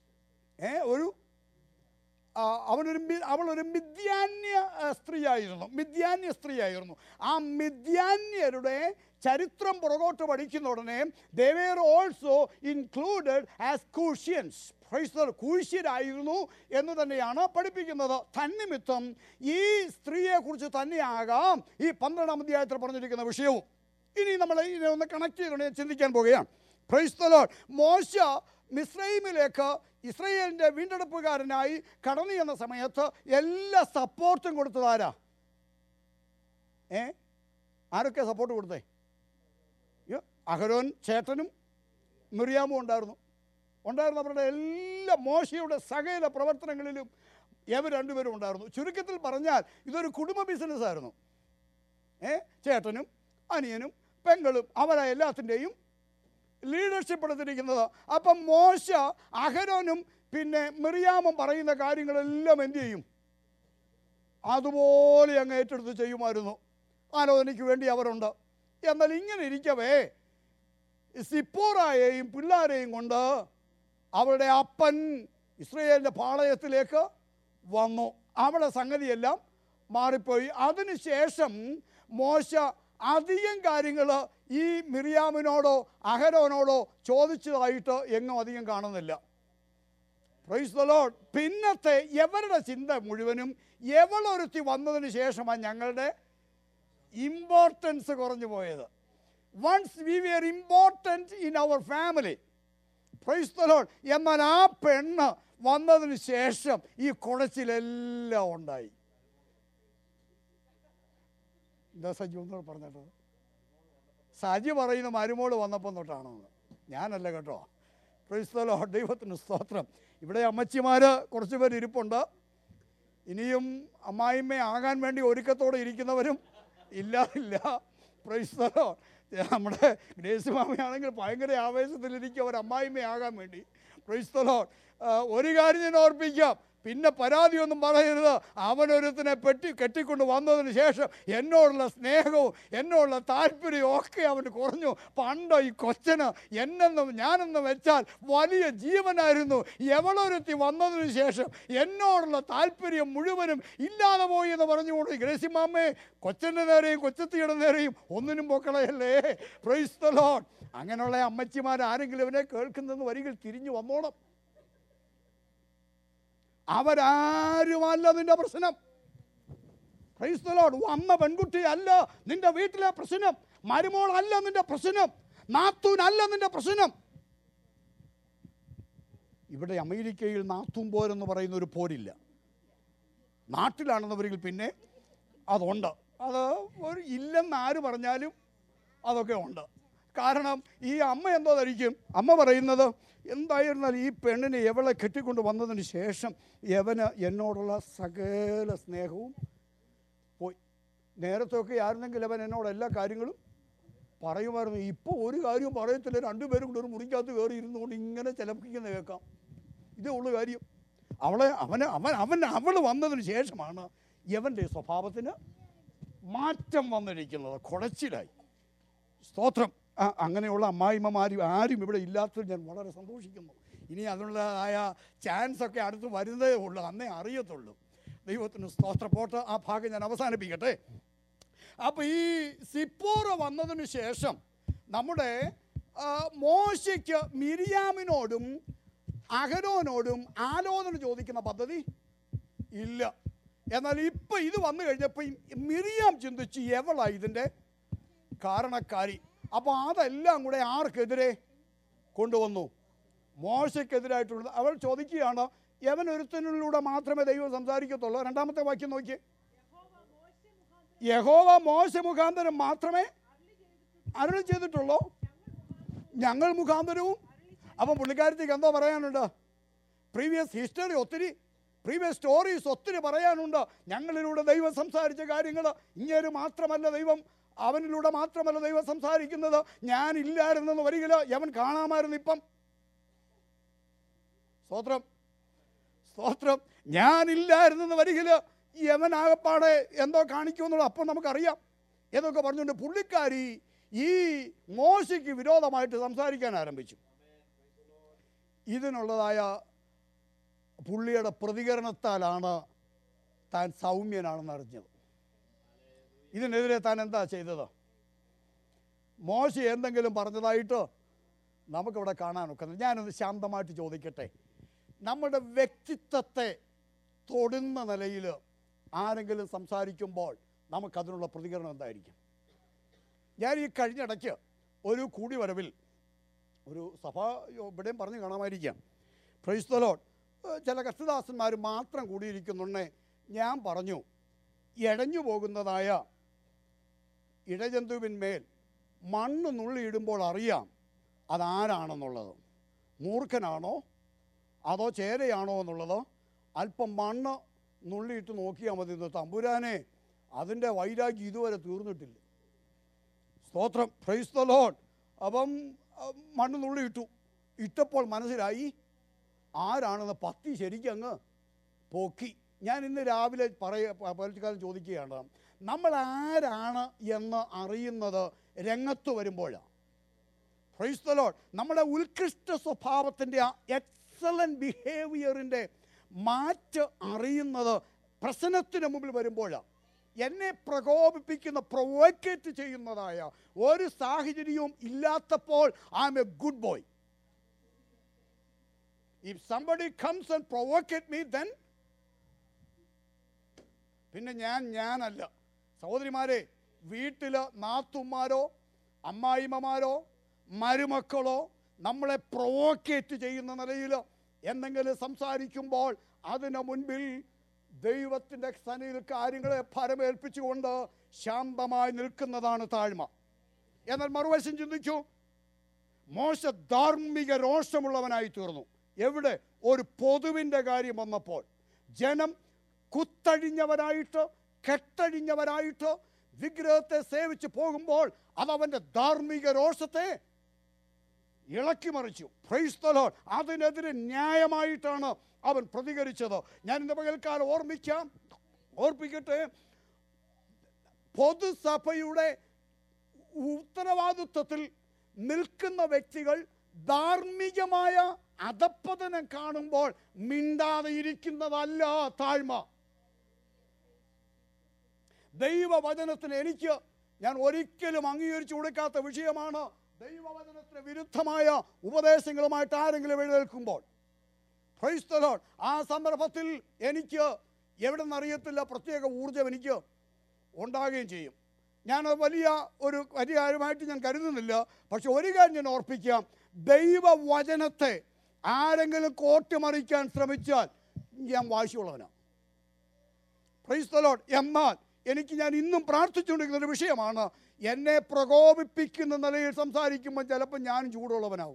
അവളൊരു മിദ്യാന്യ സ്ത്രീയായിരുന്നു. ആ മിദ്യാന്യരുടെ ചരിത്രം പുറകോട്ട് പഠിക്കുന്ന ഉടനെ they were also included as Cushians. കൂശ്യരായിരുന്നു എന്ന് തന്നെയാണ് പഠിപ്പിക്കുന്നത്. തന്നിമിത്തം ഈ സ്ത്രീയെ കുറിച്ച് തന്നെയാകാം ഈ 12-ാം അധ്യായത്തിൽ പറഞ്ഞിരിക്കുന്ന വിഷയവും. ഇനി നമ്മൾ ഇതിനെ ഒന്ന് കണക്ട് ചെയ്തുകൊണ്ട് ചിന്തിക്കാൻ പോകുകയാണ്. Praise the Lord. മോശ മിസ്രൈമിലേക്ക് ഇസ്രായേലിൻ്റെ വീണ്ടെടുപ്പുകാരനായി കടന്നു ചെന്ന സമയത്ത് എല്ലാ സപ്പോർട്ടും കൊടുത്തത് ആരാ? ആരൊക്കെ സപ്പോർട്ട് കൊടുത്തേ? അഹരോൻ ചേട്ടനും മിറിയാമും ഉണ്ടായിരുന്നു. അവരുടെ എല്ലാ മോശയുടെ സകല പ്രവർത്തനങ്ങളിലും ഇവർ രണ്ടുപേരും ഉണ്ടായിരുന്നു. ചുരുക്കത്തിൽ പറഞ്ഞാൽ ഇതൊരു കുടുംബ ബിസിനസ്സായിരുന്നു. ചേട്ടനും അനിയനും പെങ്ങളും അവരാ എല്ലാത്തിൻ്റെയും ലീഡർഷിപ്പ് എടുത്തിരിക്കുന്നത്. അപ്പം മോശ അഹരോനും പിന്നെ മിറിയാമും പറയുന്ന കാര്യങ്ങളെല്ലാം എന്ത് ചെയ്യും? അതുപോലെ അങ്ങ് ഏറ്റെടുത്ത് ചെയ്യുമായിരുന്നു. ആലോചനയ്ക്ക് വേണ്ടി അവരുണ്ട്. എന്നാൽ ഇങ്ങനെ ഇരിക്കവേ സിപ്പോറായെയും പിള്ളാരെയും കൊണ്ട് അവളുടെ അപ്പൻ ഇസ്രായേലിൻ്റെ പാളയത്തിലേക്ക് വന്നു. അവിടെ സംഗതിയെല്ലാം മാറിപ്പോയി. അതിനുശേഷം മോശ അധികം കാര്യങ്ങൾ ഈ മിറിയാമിനോടോ അഹരോനോടോ ചോദിച്ചതായിട്ട് എങ്ങും അധികം കാണുന്നില്ല. Praise the Lord. പിന്നത്തെ എവരുടെ ചിന്ത മുഴുവനും എവളൊരുത്തി വന്നതിന് ശേഷമാണ് ഞങ്ങളുടെ ഇമ്പോർട്ടൻസ് കുറഞ്ഞു പോയത്. Once we were important in our family. Praise the Lord. എന്നാൽ ആ പെണ്ണ് വന്നതിന് ശേഷം ഈ കുഴച്ചിലെല്ലാം ഉണ്ടായി. എന്താ സജി ഒന്നും പറഞ്ഞിട്ട്? സജി പറയുന്ന മരുമോള് വന്നപ്പം തൊട്ടാണെന്ന്. ഞാനല്ല കേട്ടോ. Praise the Lord. ദൈവത്തിന് സ്തോത്രം. ഇവിടെ അമ്മച്ചിമാർ കുറച്ച് പേര് ഇരിപ്പുണ്ട്. ഇനിയും അമ്മായിമ്മ ആകാൻ വേണ്ടി ഒരുക്കത്തോടെ ഇരിക്കുന്നവരും ഇല്ല. Praise the Lord. നമ്മുടെ ഗ്രേസി മാമയാണെങ്കിൽ ഭയങ്കര ആവേശത്തിലിരിക്കും അവർ അമ്മായിമ്മയാകാൻ വേണ്ടി. Praise the Lord. ഒരു കാര്യം ഞാൻ ഓർപ്പിക്കാം, പിന്നെ പരാതിയൊന്നും പറയരുത്. അവനൊരുത്തിനെ കെട്ടിക്കൊണ്ട് വന്നതിന് ശേഷം എന്നോടുള്ള സ്നേഹവും എന്നോടുള്ള താല്പര്യവും ഒക്കെ അവന് കുറഞ്ഞു. പണ്ട് ഈ കൊച്ചന് ഞാനെന്ന് വെച്ചാൽ വലിയ ജീവനായിരുന്നു. എവളൊരുത്തി വന്നതിന് ശേഷം എന്നോടുള്ള താല്പര്യം മുഴുവനും ഇല്ലാതെ പോയി എന്ന് പറഞ്ഞുകൊണ്ട് ഗ്രേസിമാമ്മേ കൊച്ചൻ്റെ നേരെയും കൊച്ചത്തിയുടെ നേരെയും ഒന്നിനും പൊക്കളയല്ലേ. Price the Lord. അങ്ങനെയുള്ള അമ്മച്ചിമാർ ആരെങ്കിലും ഇവനെ കേൾക്കുന്നെന്ന് വരികൾ തിരിഞ്ഞു വന്നോണം. അവരാരുമല്ല നിന്റെ പ്രശ്നം. Praise the Lord. അമ്മ പെൺകുട്ടി അല്ല നിന്റെ വീട്ടിലെ പ്രശ്നം. മരുമോൾ അല്ല നിന്റെ പ്രശ്നം. നാത്തൂനല്ല നിന്റെ പ്രശ്നം. ഇവിടെ അമേരിക്കയിൽ നാത്തൂൻ പോരെന്ന് പറയുന്ന ഒരു പോരില്ല. നാട്ടിലാണെന്നവരിൽ പിന്നെ അതുണ്ട്. അത് ഒരു ഇല്ലെന്ന് ആര് പറഞ്ഞാലും അതൊക്കെ ഉണ്ട്. കാരണം ഈ അമ്മ എന്തോ ധരിക്കും? അമ്മ പറയുന്നത് എന്തായിരുന്നാൽ ഈ പെണ്ണിനെ എവളെ കെട്ടിക്കൊണ്ട് വന്നതിന് ശേഷം യവന് എന്നോടുള്ള സകല സ്നേഹവും പോയി. നേരത്തൊക്കെ ആയിരുന്നെങ്കിൽ അവൻ എന്നോട് എല്ലാ കാര്യങ്ങളും പറയുമായിരുന്നു. ഇപ്പോൾ ഒരു കാര്യവും പറയത്തില്ല. രണ്ടുപേരും കൂടെ ഒരു മുറിക്കകത്ത് കയറി ഇരുന്നുകൊണ്ട് ഇങ്ങനെ ചിലപ്പിക്കുന്ന കേൾക്കാം. ഇതേ ഉള്ളു കാര്യം. അവൾ വന്നതിന് ശേഷമാണ് യവൻ്റെ സ്വഭാവത്തിന് മാറ്റം വന്നിരിക്കുന്നത്. കുഴച്ചിലായി. സ്തോത്രം. അങ്ങനെയുള്ള അമ്മായിമ്മമാരും ആരും ഇവിടെ ഇല്ലാത്തത് ഞാൻ വളരെ സന്തോഷിക്കുന്നു. ഇനി അതിനുള്ളതായ ചാൻസൊക്കെ അടുത്ത് വരുന്നതേ ഉള്ളൂ, അന്നേ അറിയത്തുള്ളൂ. ദൈവത്തിന് സ്തോത്രം. പോട്ട് ആ ഭാഗം ഞാൻ അവസാനിപ്പിക്കട്ടെ. അപ്പോൾ ഈ സിപ്പോറ വന്നതിന് ശേഷം നമ്മുടെ മോശയ്ക്ക് മിരിയാമിനോടും അഹരോനോടും ആലോചന ചോദിക്കുന്ന പദ്ധതി ഇല്ല. എന്നാൽ ഇപ്പം ഇത് വന്നു കഴിഞ്ഞപ്പോൾ മിരിയാം ചിന്തിച്ച് എവളാണ് ഇതിൻ്റെ കാരണക്കാരി. അപ്പോൾ അതെല്ലാം കൂടെ ആർക്കെതിരെ കൊണ്ടുവന്നു? മോശയ്ക്കെതിരായിട്ടുള്ളത്. അവൾ ചോദിക്കുകയാണ്, യവൻ ഒരുത്തനിലൂടെ മാത്രമേ ദൈവം സംസാരിക്കത്തുള്ളൂ. രണ്ടാമത്തെ വാക്യം നോക്കി, യഹോവ മോശ മുഖാന്തരം മാത്രമേ അരുളി ചെയ്തിട്ടുള്ളൂ, ഞങ്ങൾ മുഖാന്തരവും. അപ്പം പുള്ളിക്കാരത്തേക്ക് എന്തോ പറയാനുണ്ട്? പ്രീവിയസ് ഹിസ്റ്ററി ഒത്തിരി, പ്രീവിയസ് സ്റ്റോറീസ് ഒത്തിരി പറയാനുണ്ട്. ഞങ്ങളിലൂടെ ദൈവം സംസാരിച്ച കാര്യങ്ങൾ ഇങ്ങനെ മാത്രമല്ല ദൈവം, അവനിലൂടെ മാത്രമല്ല ദൈവം സംസാരിക്കുന്നത്. ഞാനില്ലായിരുന്നെന്ന് വരികില്ല, യവൻ കാണാമായിരുന്നു. ഇപ്പം സ്തോത്രം സ്തോത്രം, ഞാനില്ലായിരുന്നെന്ന് വരികില്ല, യവൻ ആകപ്പാടെ എന്തോ കാണിക്കുമെന്നുള്ളത് അപ്പം നമുക്കറിയാം. എന്നൊക്കെ പറഞ്ഞുകൊണ്ട് പുള്ളിക്കാരി ഈ മോശയ്ക്ക് വിരോധമായിട്ട് സംസാരിക്കാൻ ആരംഭിച്ചു. ഇതിനുള്ളതായ പുള്ളിയുടെ പ്രതികരണത്താലാണ് താൻ സൗമ്യനാണെന്ന് അറിഞ്ഞത്. ഇതിനെതിരെ താൻ എന്താ ചെയ്തത്? മോശ എന്തെങ്കിലും പറഞ്ഞതായിട്ട് നമുക്കിവിടെ കാണാനൊക്കെ. ഞാനൊന്ന് ശാന്തമായിട്ട് ചോദിക്കട്ടെ, നമ്മുടെ വ്യക്തിത്വത്തെ തൊടുന്ന നിലയിൽ ആരെങ്കിലും സംസാരിക്കുമ്പോൾ നമുക്കതിനുള്ള പ്രതികരണം എന്തായിരിക്കും? ഞാൻ ഈ കഴിഞ്ഞിടയ്ക്ക് ഒരു കൂടിവരവിൽ ഒരു സഭ ഇവിടെയും പറഞ്ഞ് കാണാമായിരിക്കാം, പ്രൈസ് ദി ലോർഡ്, ചില കർത്തദാസന്മാർ മാത്രം കൂടിയിരിക്കുന്നുണ്ടേ. ഞാൻ പറഞ്ഞു, ഇഴഞ്ഞു പോകുന്നതായ ഇഴജന്തുവിന്മേൽ മണ്ണ് നുള്ളിയിടുമ്പോൾ അറിയാം അതാരാണെന്നുള്ളത്. മൂർഖനാണോ അതോ ചേരയാണോ എന്നുള്ളത് അല്പം മണ്ണ് നുള്ളിയിട്ട് നോക്കിയാൽ മതി. തമ്പുരാനെ, അതിൻ്റെ വൈരാഗ്യം ഇതുവരെ തീർന്നിട്ടില്ല. സ്തോത്രം, പ്രൈസ് ദി ലോർഡ്. അപ്പം മണ്ണ് നുള്ളിയിട്ടു. ഇട്ടപ്പോൾ മനസ്സിലായി ആരാണെന്ന്. പത്തി ശരിക്കും അങ്ങ് പൊക്കി. ഞാൻ ഇന്ന് രാവിലെ പലർക്കാരും ചോദിക്കുകയാണ്, നമ്മൾ ആരാണ് എന്ന് അറിയുന്നത് രംഗത്ത് വരുമ്പോഴാണ്. Praise the Lord. നമ്മുടെ ഉത്കൃഷ്ട സ്വഭാവത്തിൻ്റെ എക്സലൻറ്റ് ബിഹേവിയറിൻ്റെ മാറ്റ് അറിയുന്നത് പ്രശ്നത്തിന് മുമ്പിൽ വരുമ്പോഴാണ്. എന്നെ പ്രകോപിപ്പിക്കുന്ന, പ്രൊവോക്കേറ്റ് ചെയ്യുന്നതായ ഒരു സാഹചര്യവും ഇല്ലാത്തപ്പോൾ I am a good boy. If somebody comes and provocate me, then പിന്നെ ഞാനല്ല. സഹോദരിമാരെ, വീട്ടിൽ നാത്തുമാരോ അമ്മായിമ്മമാരോ മരുമക്കളോ നമ്മളെ പ്രൊവോക്കേറ്റ് ചെയ്യുന്ന നിലയിൽ എന്തെങ്കിലും സംസാരിക്കുമ്പോൾ അതിന് മുൻപിൽ ദൈവത്തിൻ്റെ സന്നിധിയിൽ കാര്യങ്ങളെ ഫലമേൽപ്പിച്ചുകൊണ്ട് ശാന്തമായി നിൽക്കുന്നതാണ് താഴ്മ. എന്നാൽ മറുവശം ചിന്തിച്ചു, മോശ ധാർമ്മിക രോഷമുള്ളവനായി തീർന്നു. എവിടെ? ഒരു പൊതുവിൻ്റെ കാര്യം വന്നപ്പോൾ ജനം കുത്തഴിഞ്ഞവരായിട്ട് കെട്ടഴിഞ്ഞവരായിട്ട് വിഗ്രഹത്തെ സേവിച്ച് പോകുമ്പോൾ അതവൻ്റെ ധാർമ്മിക രോഷത്തെ ഇളക്കി മറിച്ചു. Praise the Lord. അതിനെതിരെ ന്യായമായിട്ടാണ് അവൻ പ്രതികരിച്ചത്. ഞാൻ ഇന്ന് പകൽക്കാലം ഓർപ്പിക്കട്ടെ, പൊതുസഭയുടെ ഉത്തരവാദിത്വത്തിൽ നിൽക്കുന്ന വ്യക്തികൾ ധാർമ്മികമായ അധപ്പതനം കാണുമ്പോൾ മിണ്ടാതെ ഇരിക്കുന്നതല്ല താഴ്മ. ദൈവവചനത്തിന് ഞാൻ ഒരിക്കലും അംഗീകരിച്ചു കൊടുക്കാത്ത വിഷയമാണ് ദൈവവചനത്തിന് വിരുദ്ധമായ ഉപദേശങ്ങളുമായിട്ട് ആരെങ്കിലും എഴുന്നേൽക്കുമ്പോൾ. Praise the Lord. ആ സന്ദർഭത്തിൽ എനിക്ക് എവിടെ നിന്നറിയത്തില്ല, പ്രത്യേക ഊർജ്ജം എനിക്ക് ഉണ്ടാകുകയും ചെയ്യും. ഞാൻ വലിയ ഒരു കാര്യമായിട്ട് ഞാൻ കരുതുന്നില്ല. പക്ഷെ ഒരു കാര്യം ഞാൻ ഓർപ്പിക്കാം, ദൈവവചനത്തെ ആരെങ്കിലും കോട്ടിമറിക്കാൻ ശ്രമിച്ചാൽ ഞാൻ വാശിയുള്ളവനാണ്. Price the Lord. എന്നാൽ ഞാൻ ഇന്നും പ്രാർത്ഥിച്ചുകൊണ്ടിരിക്കുന്ന ഒരു വിഷയമാണ്, എന്നെ പ്രകോപിപ്പിക്കുന്ന നിലയിൽ സംസാരിക്കുമ്പോൾ ചിലപ്പോൾ ഞാനും ചൂടുള്ളവനാവും.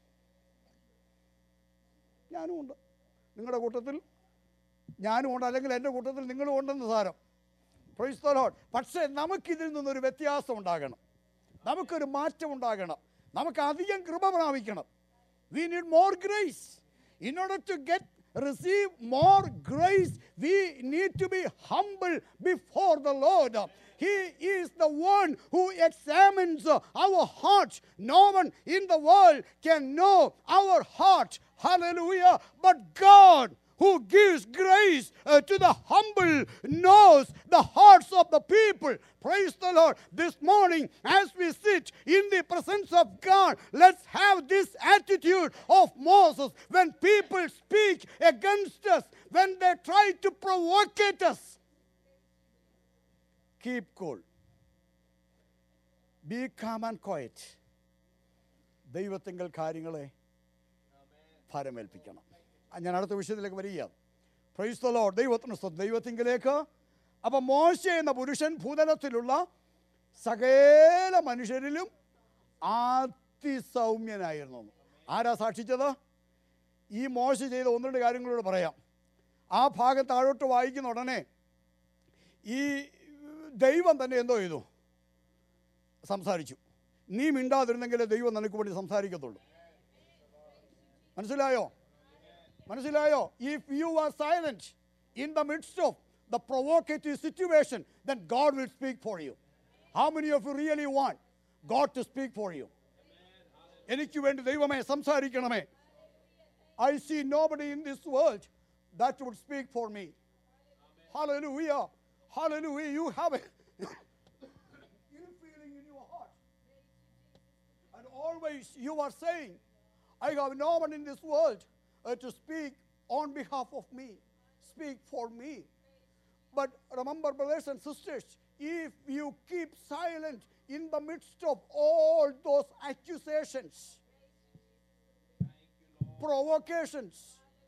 ഞാനും ഉണ്ട്, നിങ്ങളുടെ കൂട്ടത്തിൽ ഞാനും ഉണ്ട്, അല്ലെങ്കിൽ എൻ്റെ കൂട്ടത്തിൽ നിങ്ങളും ഉണ്ടെന്ന് സാരം. Praise the Lord. പക്ഷേ നമുക്കിതിൽ നിന്നൊരു വ്യത്യാസം ഉണ്ടാകണം, നമുക്കൊരു മാറ്റം ഉണ്ടാകണം, നമുക്ക് അധികം കൃപ പ്രാപിക്കണം. We need more grace in order to get receive more grace, we need to be humble before the Lord. He is the one who examines our hearts. No one in the world can know our heart. Hallelujah. But God, who gives grace to the humble, knows the hearts of the people. Praise the Lord. This morning, as we sit in the presence of God, let's have this attitude of Moses. When people speak against us, when they try to provocate us, keep cool. Be calm and quiet. ദൈവത്തിങ്കൽ കാര്യങ്ങളെ ഫലമേൽപ്പിക്കണം. ഞാൻ അടുത്ത വിഷയത്തിലേക്ക് വരിക. Praise the Lord. ദൈവത്തിന് സ്തോത്രം. ദൈവത്തിങ്കലേക്ക്. അപ്പം മോശെ എന്ന പുരുഷൻ ഭൂതലത്തിലുള്ള സകല മനുഷ്യരിലും അതിസൗമ്യനായിരുന്നു. ആരാ സാക്ഷിച്ചത്? ഈ മോശ ചെയ്ത ഒന്ന് രണ്ട് കാര്യങ്ങളോട് പറയാം. ആ ഭാഗം താഴോട്ട് വായിക്കുന്ന ഉടനെ ഈ ദൈവം തന്നെ എന്തോ ചെയ്തു? സംസാരിച്ചു. നീ മിണ്ടാതിരുന്നെങ്കിലേ ദൈവം നിനക്ക് വേണ്ടി സംസാരിക്കത്തുള്ളൂ. മനസ്സിലായോ? മനസ്സിലായോ? If you are silent in the midst of the provocative situation, then God will speak for you. How many of you really want God to speak for you? എനിക്ക് വേണ്ടി ദൈവമേ സംസാരിക്കണമേ. I see nobody in this world that would speak for me. Hallelujah. Hallelujah. You have a ill feeling in your heart. And always you are saying, I have no one in this world to speak on behalf of me, speak for me. But remember, brothers and sisters, if you keep silent in the midst of all those accusations, provocations,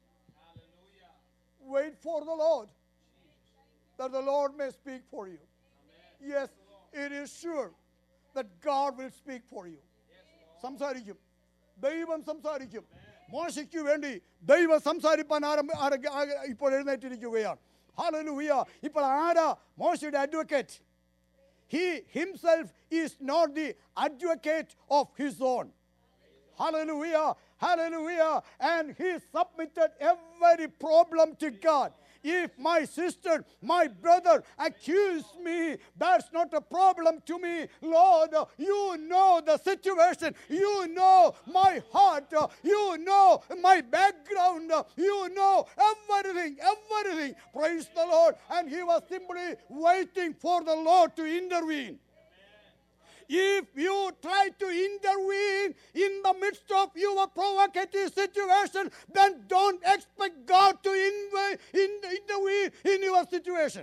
wait for the Lord, that the Lord may speak for you. Yes, it is sure that God will speak for you. സംസാരിക്കും. ദൈവം സംസാരിക്കും. മോശയ്ക്ക് വേണ്ടി ദൈവം സംസാരിപ്പാൻ ഇപ്പോൾ എഴുന്നേറ്റിരിക്കുകയാണ്. Hallelujah. ഇപ്പോൾ ആരാ മോശയുടെ advocate? He himself is not the advocate of his own. Hallelujah. Hallelujah. And he submitted every problem to God. If my sister, my brother accuse me, that's not a problem to me. Lord, you know the situation. You know my heart. You know my background. You know everything, everything. Praise the Lord. And he was simply waiting for the Lord to intervene. If you try to intervene in the midst of your provocative situation, then don't expect God to intervene in your situation.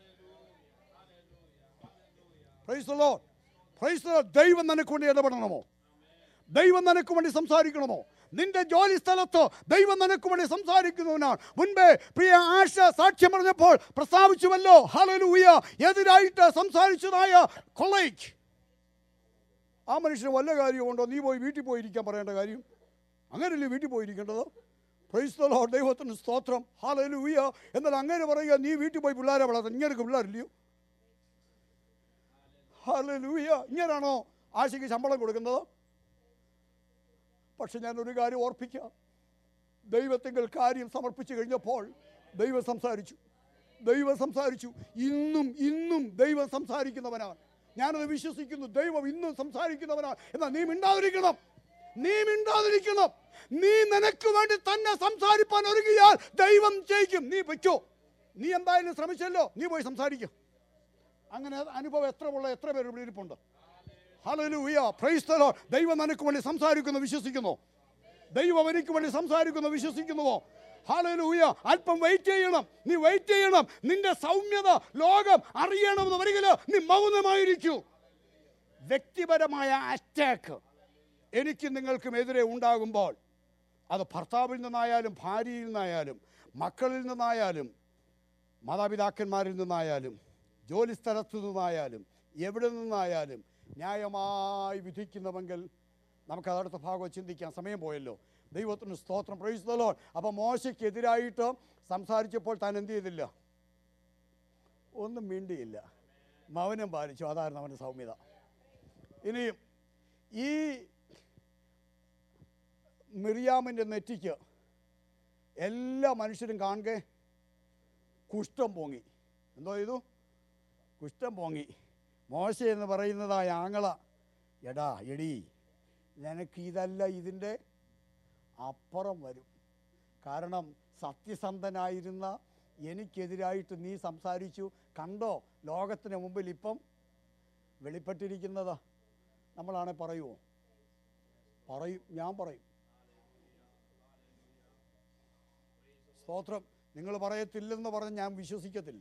Praise the Lord. Praise the Lord. ദൈവം നിനക്ക് വേണ്ടി ഇടപെടണമോ? ദൈവം നിനക്ക് വേണ്ടി സംസാരിക്കണമോ? നിന്റെ ജോലി സ്ഥലത്തോ ദൈവം നിനക്ക് വേണ്ടി സംസാരിക്കുന്നവനാണ്. മുൻപേ പ്രിയ ആശ സാക്ഷ്യം പറഞ്ഞപ്പോൾ പ്രസ്താവിച്ചുവല്ലോ. ഹല്ലേലൂയ. എതിരായിട്ട് സംസാരിച്ചതായ കൊളീഗ്, ആ മനുഷ്യന് വല്ല കാര്യമുണ്ടോ? നീ പോയി വീട്ടിൽ പോയിരിക്കാൻ പറയേണ്ട കാര്യം? അങ്ങനെയല്ലേ വീട്ടിൽ പോയിരിക്കേണ്ടത്? Price the Lord. ദൈവത്തിന് സ്തോത്രം. ഹല്ലേലൂയ. എന്നാൽ അങ്ങനെ പറയുക, നീ വീട്ടിൽ പോയി പിള്ളേരെ വളർത്താൻ. ഇങ്ങനെയൊക്കെ പിള്ളേരില്ലയോ? ഹല്ലേലൂയ. ഇങ്ങനെയാണോ ആശയ്ക്ക് ശമ്പളം കൊടുക്കുന്നത്? പക്ഷെ ഞാനൊരു കാര്യം ഓർപ്പിക്കാം. ദൈവത്തിങ്കൽ കാര്യം സമർപ്പിച്ചു കഴിഞ്ഞപ്പോൾ ദൈവം സംസാരിച്ചു. ദൈവം സംസാരിച്ചു. ഇന്നും ദൈവം സംസാരിക്കുന്നവനാണ്. ഞാനത് വിശ്വസിക്കുന്നു. ദൈവം ഇന്നും സംസാരിക്കുന്നവനാണ്. എന്നാൽ നീ മിണ്ടാതിരിക്കണം. നീ മിണ്ടാതിരിക്കണം. നീ നിനക്ക് വേണ്ടി തന്നെ സംസാരിപ്പാൻ ഒരുങ്ങിയാൽ ദൈവം ജയിക്കും. നീ വെച്ചോ. നീ എന്തായാലും ശ്രമിച്ചല്ലോ, നീ പോയി സംസാരിക്കും. അങ്ങനെ അനുഭവം എത്ര പേര് ഇവിടെ ഇരിപ്പുണ്ട്? ഹല്ലേലൂയ. Praise the Lord. ദൈവം നിനക്ക് വേണ്ടി സംസാരിക്കുന്നു വിശ്വസിക്കുന്നു? ദൈവം എനിക്ക് വേണ്ടി സംസാരിക്കുന്നു വിശ്വസിക്കുന്നുവോ? ഹല്ലേലൂയ. അല്പം വെയിറ്റ് ചെയ്യണം. നീ വെയിറ്റ് ചെയ്യണം. നിന്റെ സൗമ്യത ലോകം അറിയണമെന്ന് വരികില്ല. നീ മൗനമായിരിക്കൂ. വ്യക്തിപരമായ അറ്റാക്ക് എനിക്ക് നിങ്ങൾക്കും എതിരെ ഉണ്ടാകുമ്പോൾ, അത് ഭർത്താവിൽ നിന്നായാലും ഭാര്യയിൽ നിന്നായാലും മക്കളിൽ നിന്നായാലും മാതാപിതാക്കന്മാരിൽ നിന്നായാലും ജോലി സ്ഥലത്തു നിന്നായാലും എവിടെ നിന്നായാലും ന്യായമായി വിധിക്കുന്നവെങ്കിൽ നമുക്ക് അതടുത്ത ഭാഗം ചിന്തിക്കാം. സമയം പോയല്ലോ. ദൈവത്തിന് സ്തോത്രം. Praise the Lord. അപ്പം മോശയ്ക്കെതിരായിട്ട് സംസാരിച്ചപ്പോൾ താൻ എന്ത് ചെയ്തില്ല? ഒന്നും മിണ്ടിയില്ല, മൗനം പാലിച്ചു. അതായിരുന്നു അവൻ്റെ സൗമ്യത. ഇനിയും ഈ മിറിയാമിൻ്റെ നെറ്റിക്ക് എല്ലാ മനുഷ്യരും കാണുക കുഷ്ഠം പൊങ്ങി. എന്തോ ചെയ്തു? കുഷ്ഠം പൊങ്ങി. മോശ എന്ന് പറയുന്നതായ ആങ്ങള, എടാ എടീ, നിനക്ക് ഇതല്ല, ഇതിൻ്റെ അപ്പുറം വരും. കാരണം സത്യസന്ധനായിരുന്ന എനിക്കെതിരായിട്ട് നീ സംസാരിച്ചു. കണ്ടോ ലോകത്തിന് മുമ്പിൽ ഇപ്പം വെളിപ്പെട്ടിരിക്കുന്നത്. നമ്മളാണെ പറയുമോ? പറയും, ഞാൻ പറയും. സ്തോത്രം. നിങ്ങൾ പറയത്തില്ലെന്ന് പറഞ്ഞ് ഞാൻ വിശ്വസിക്കത്തില്ല.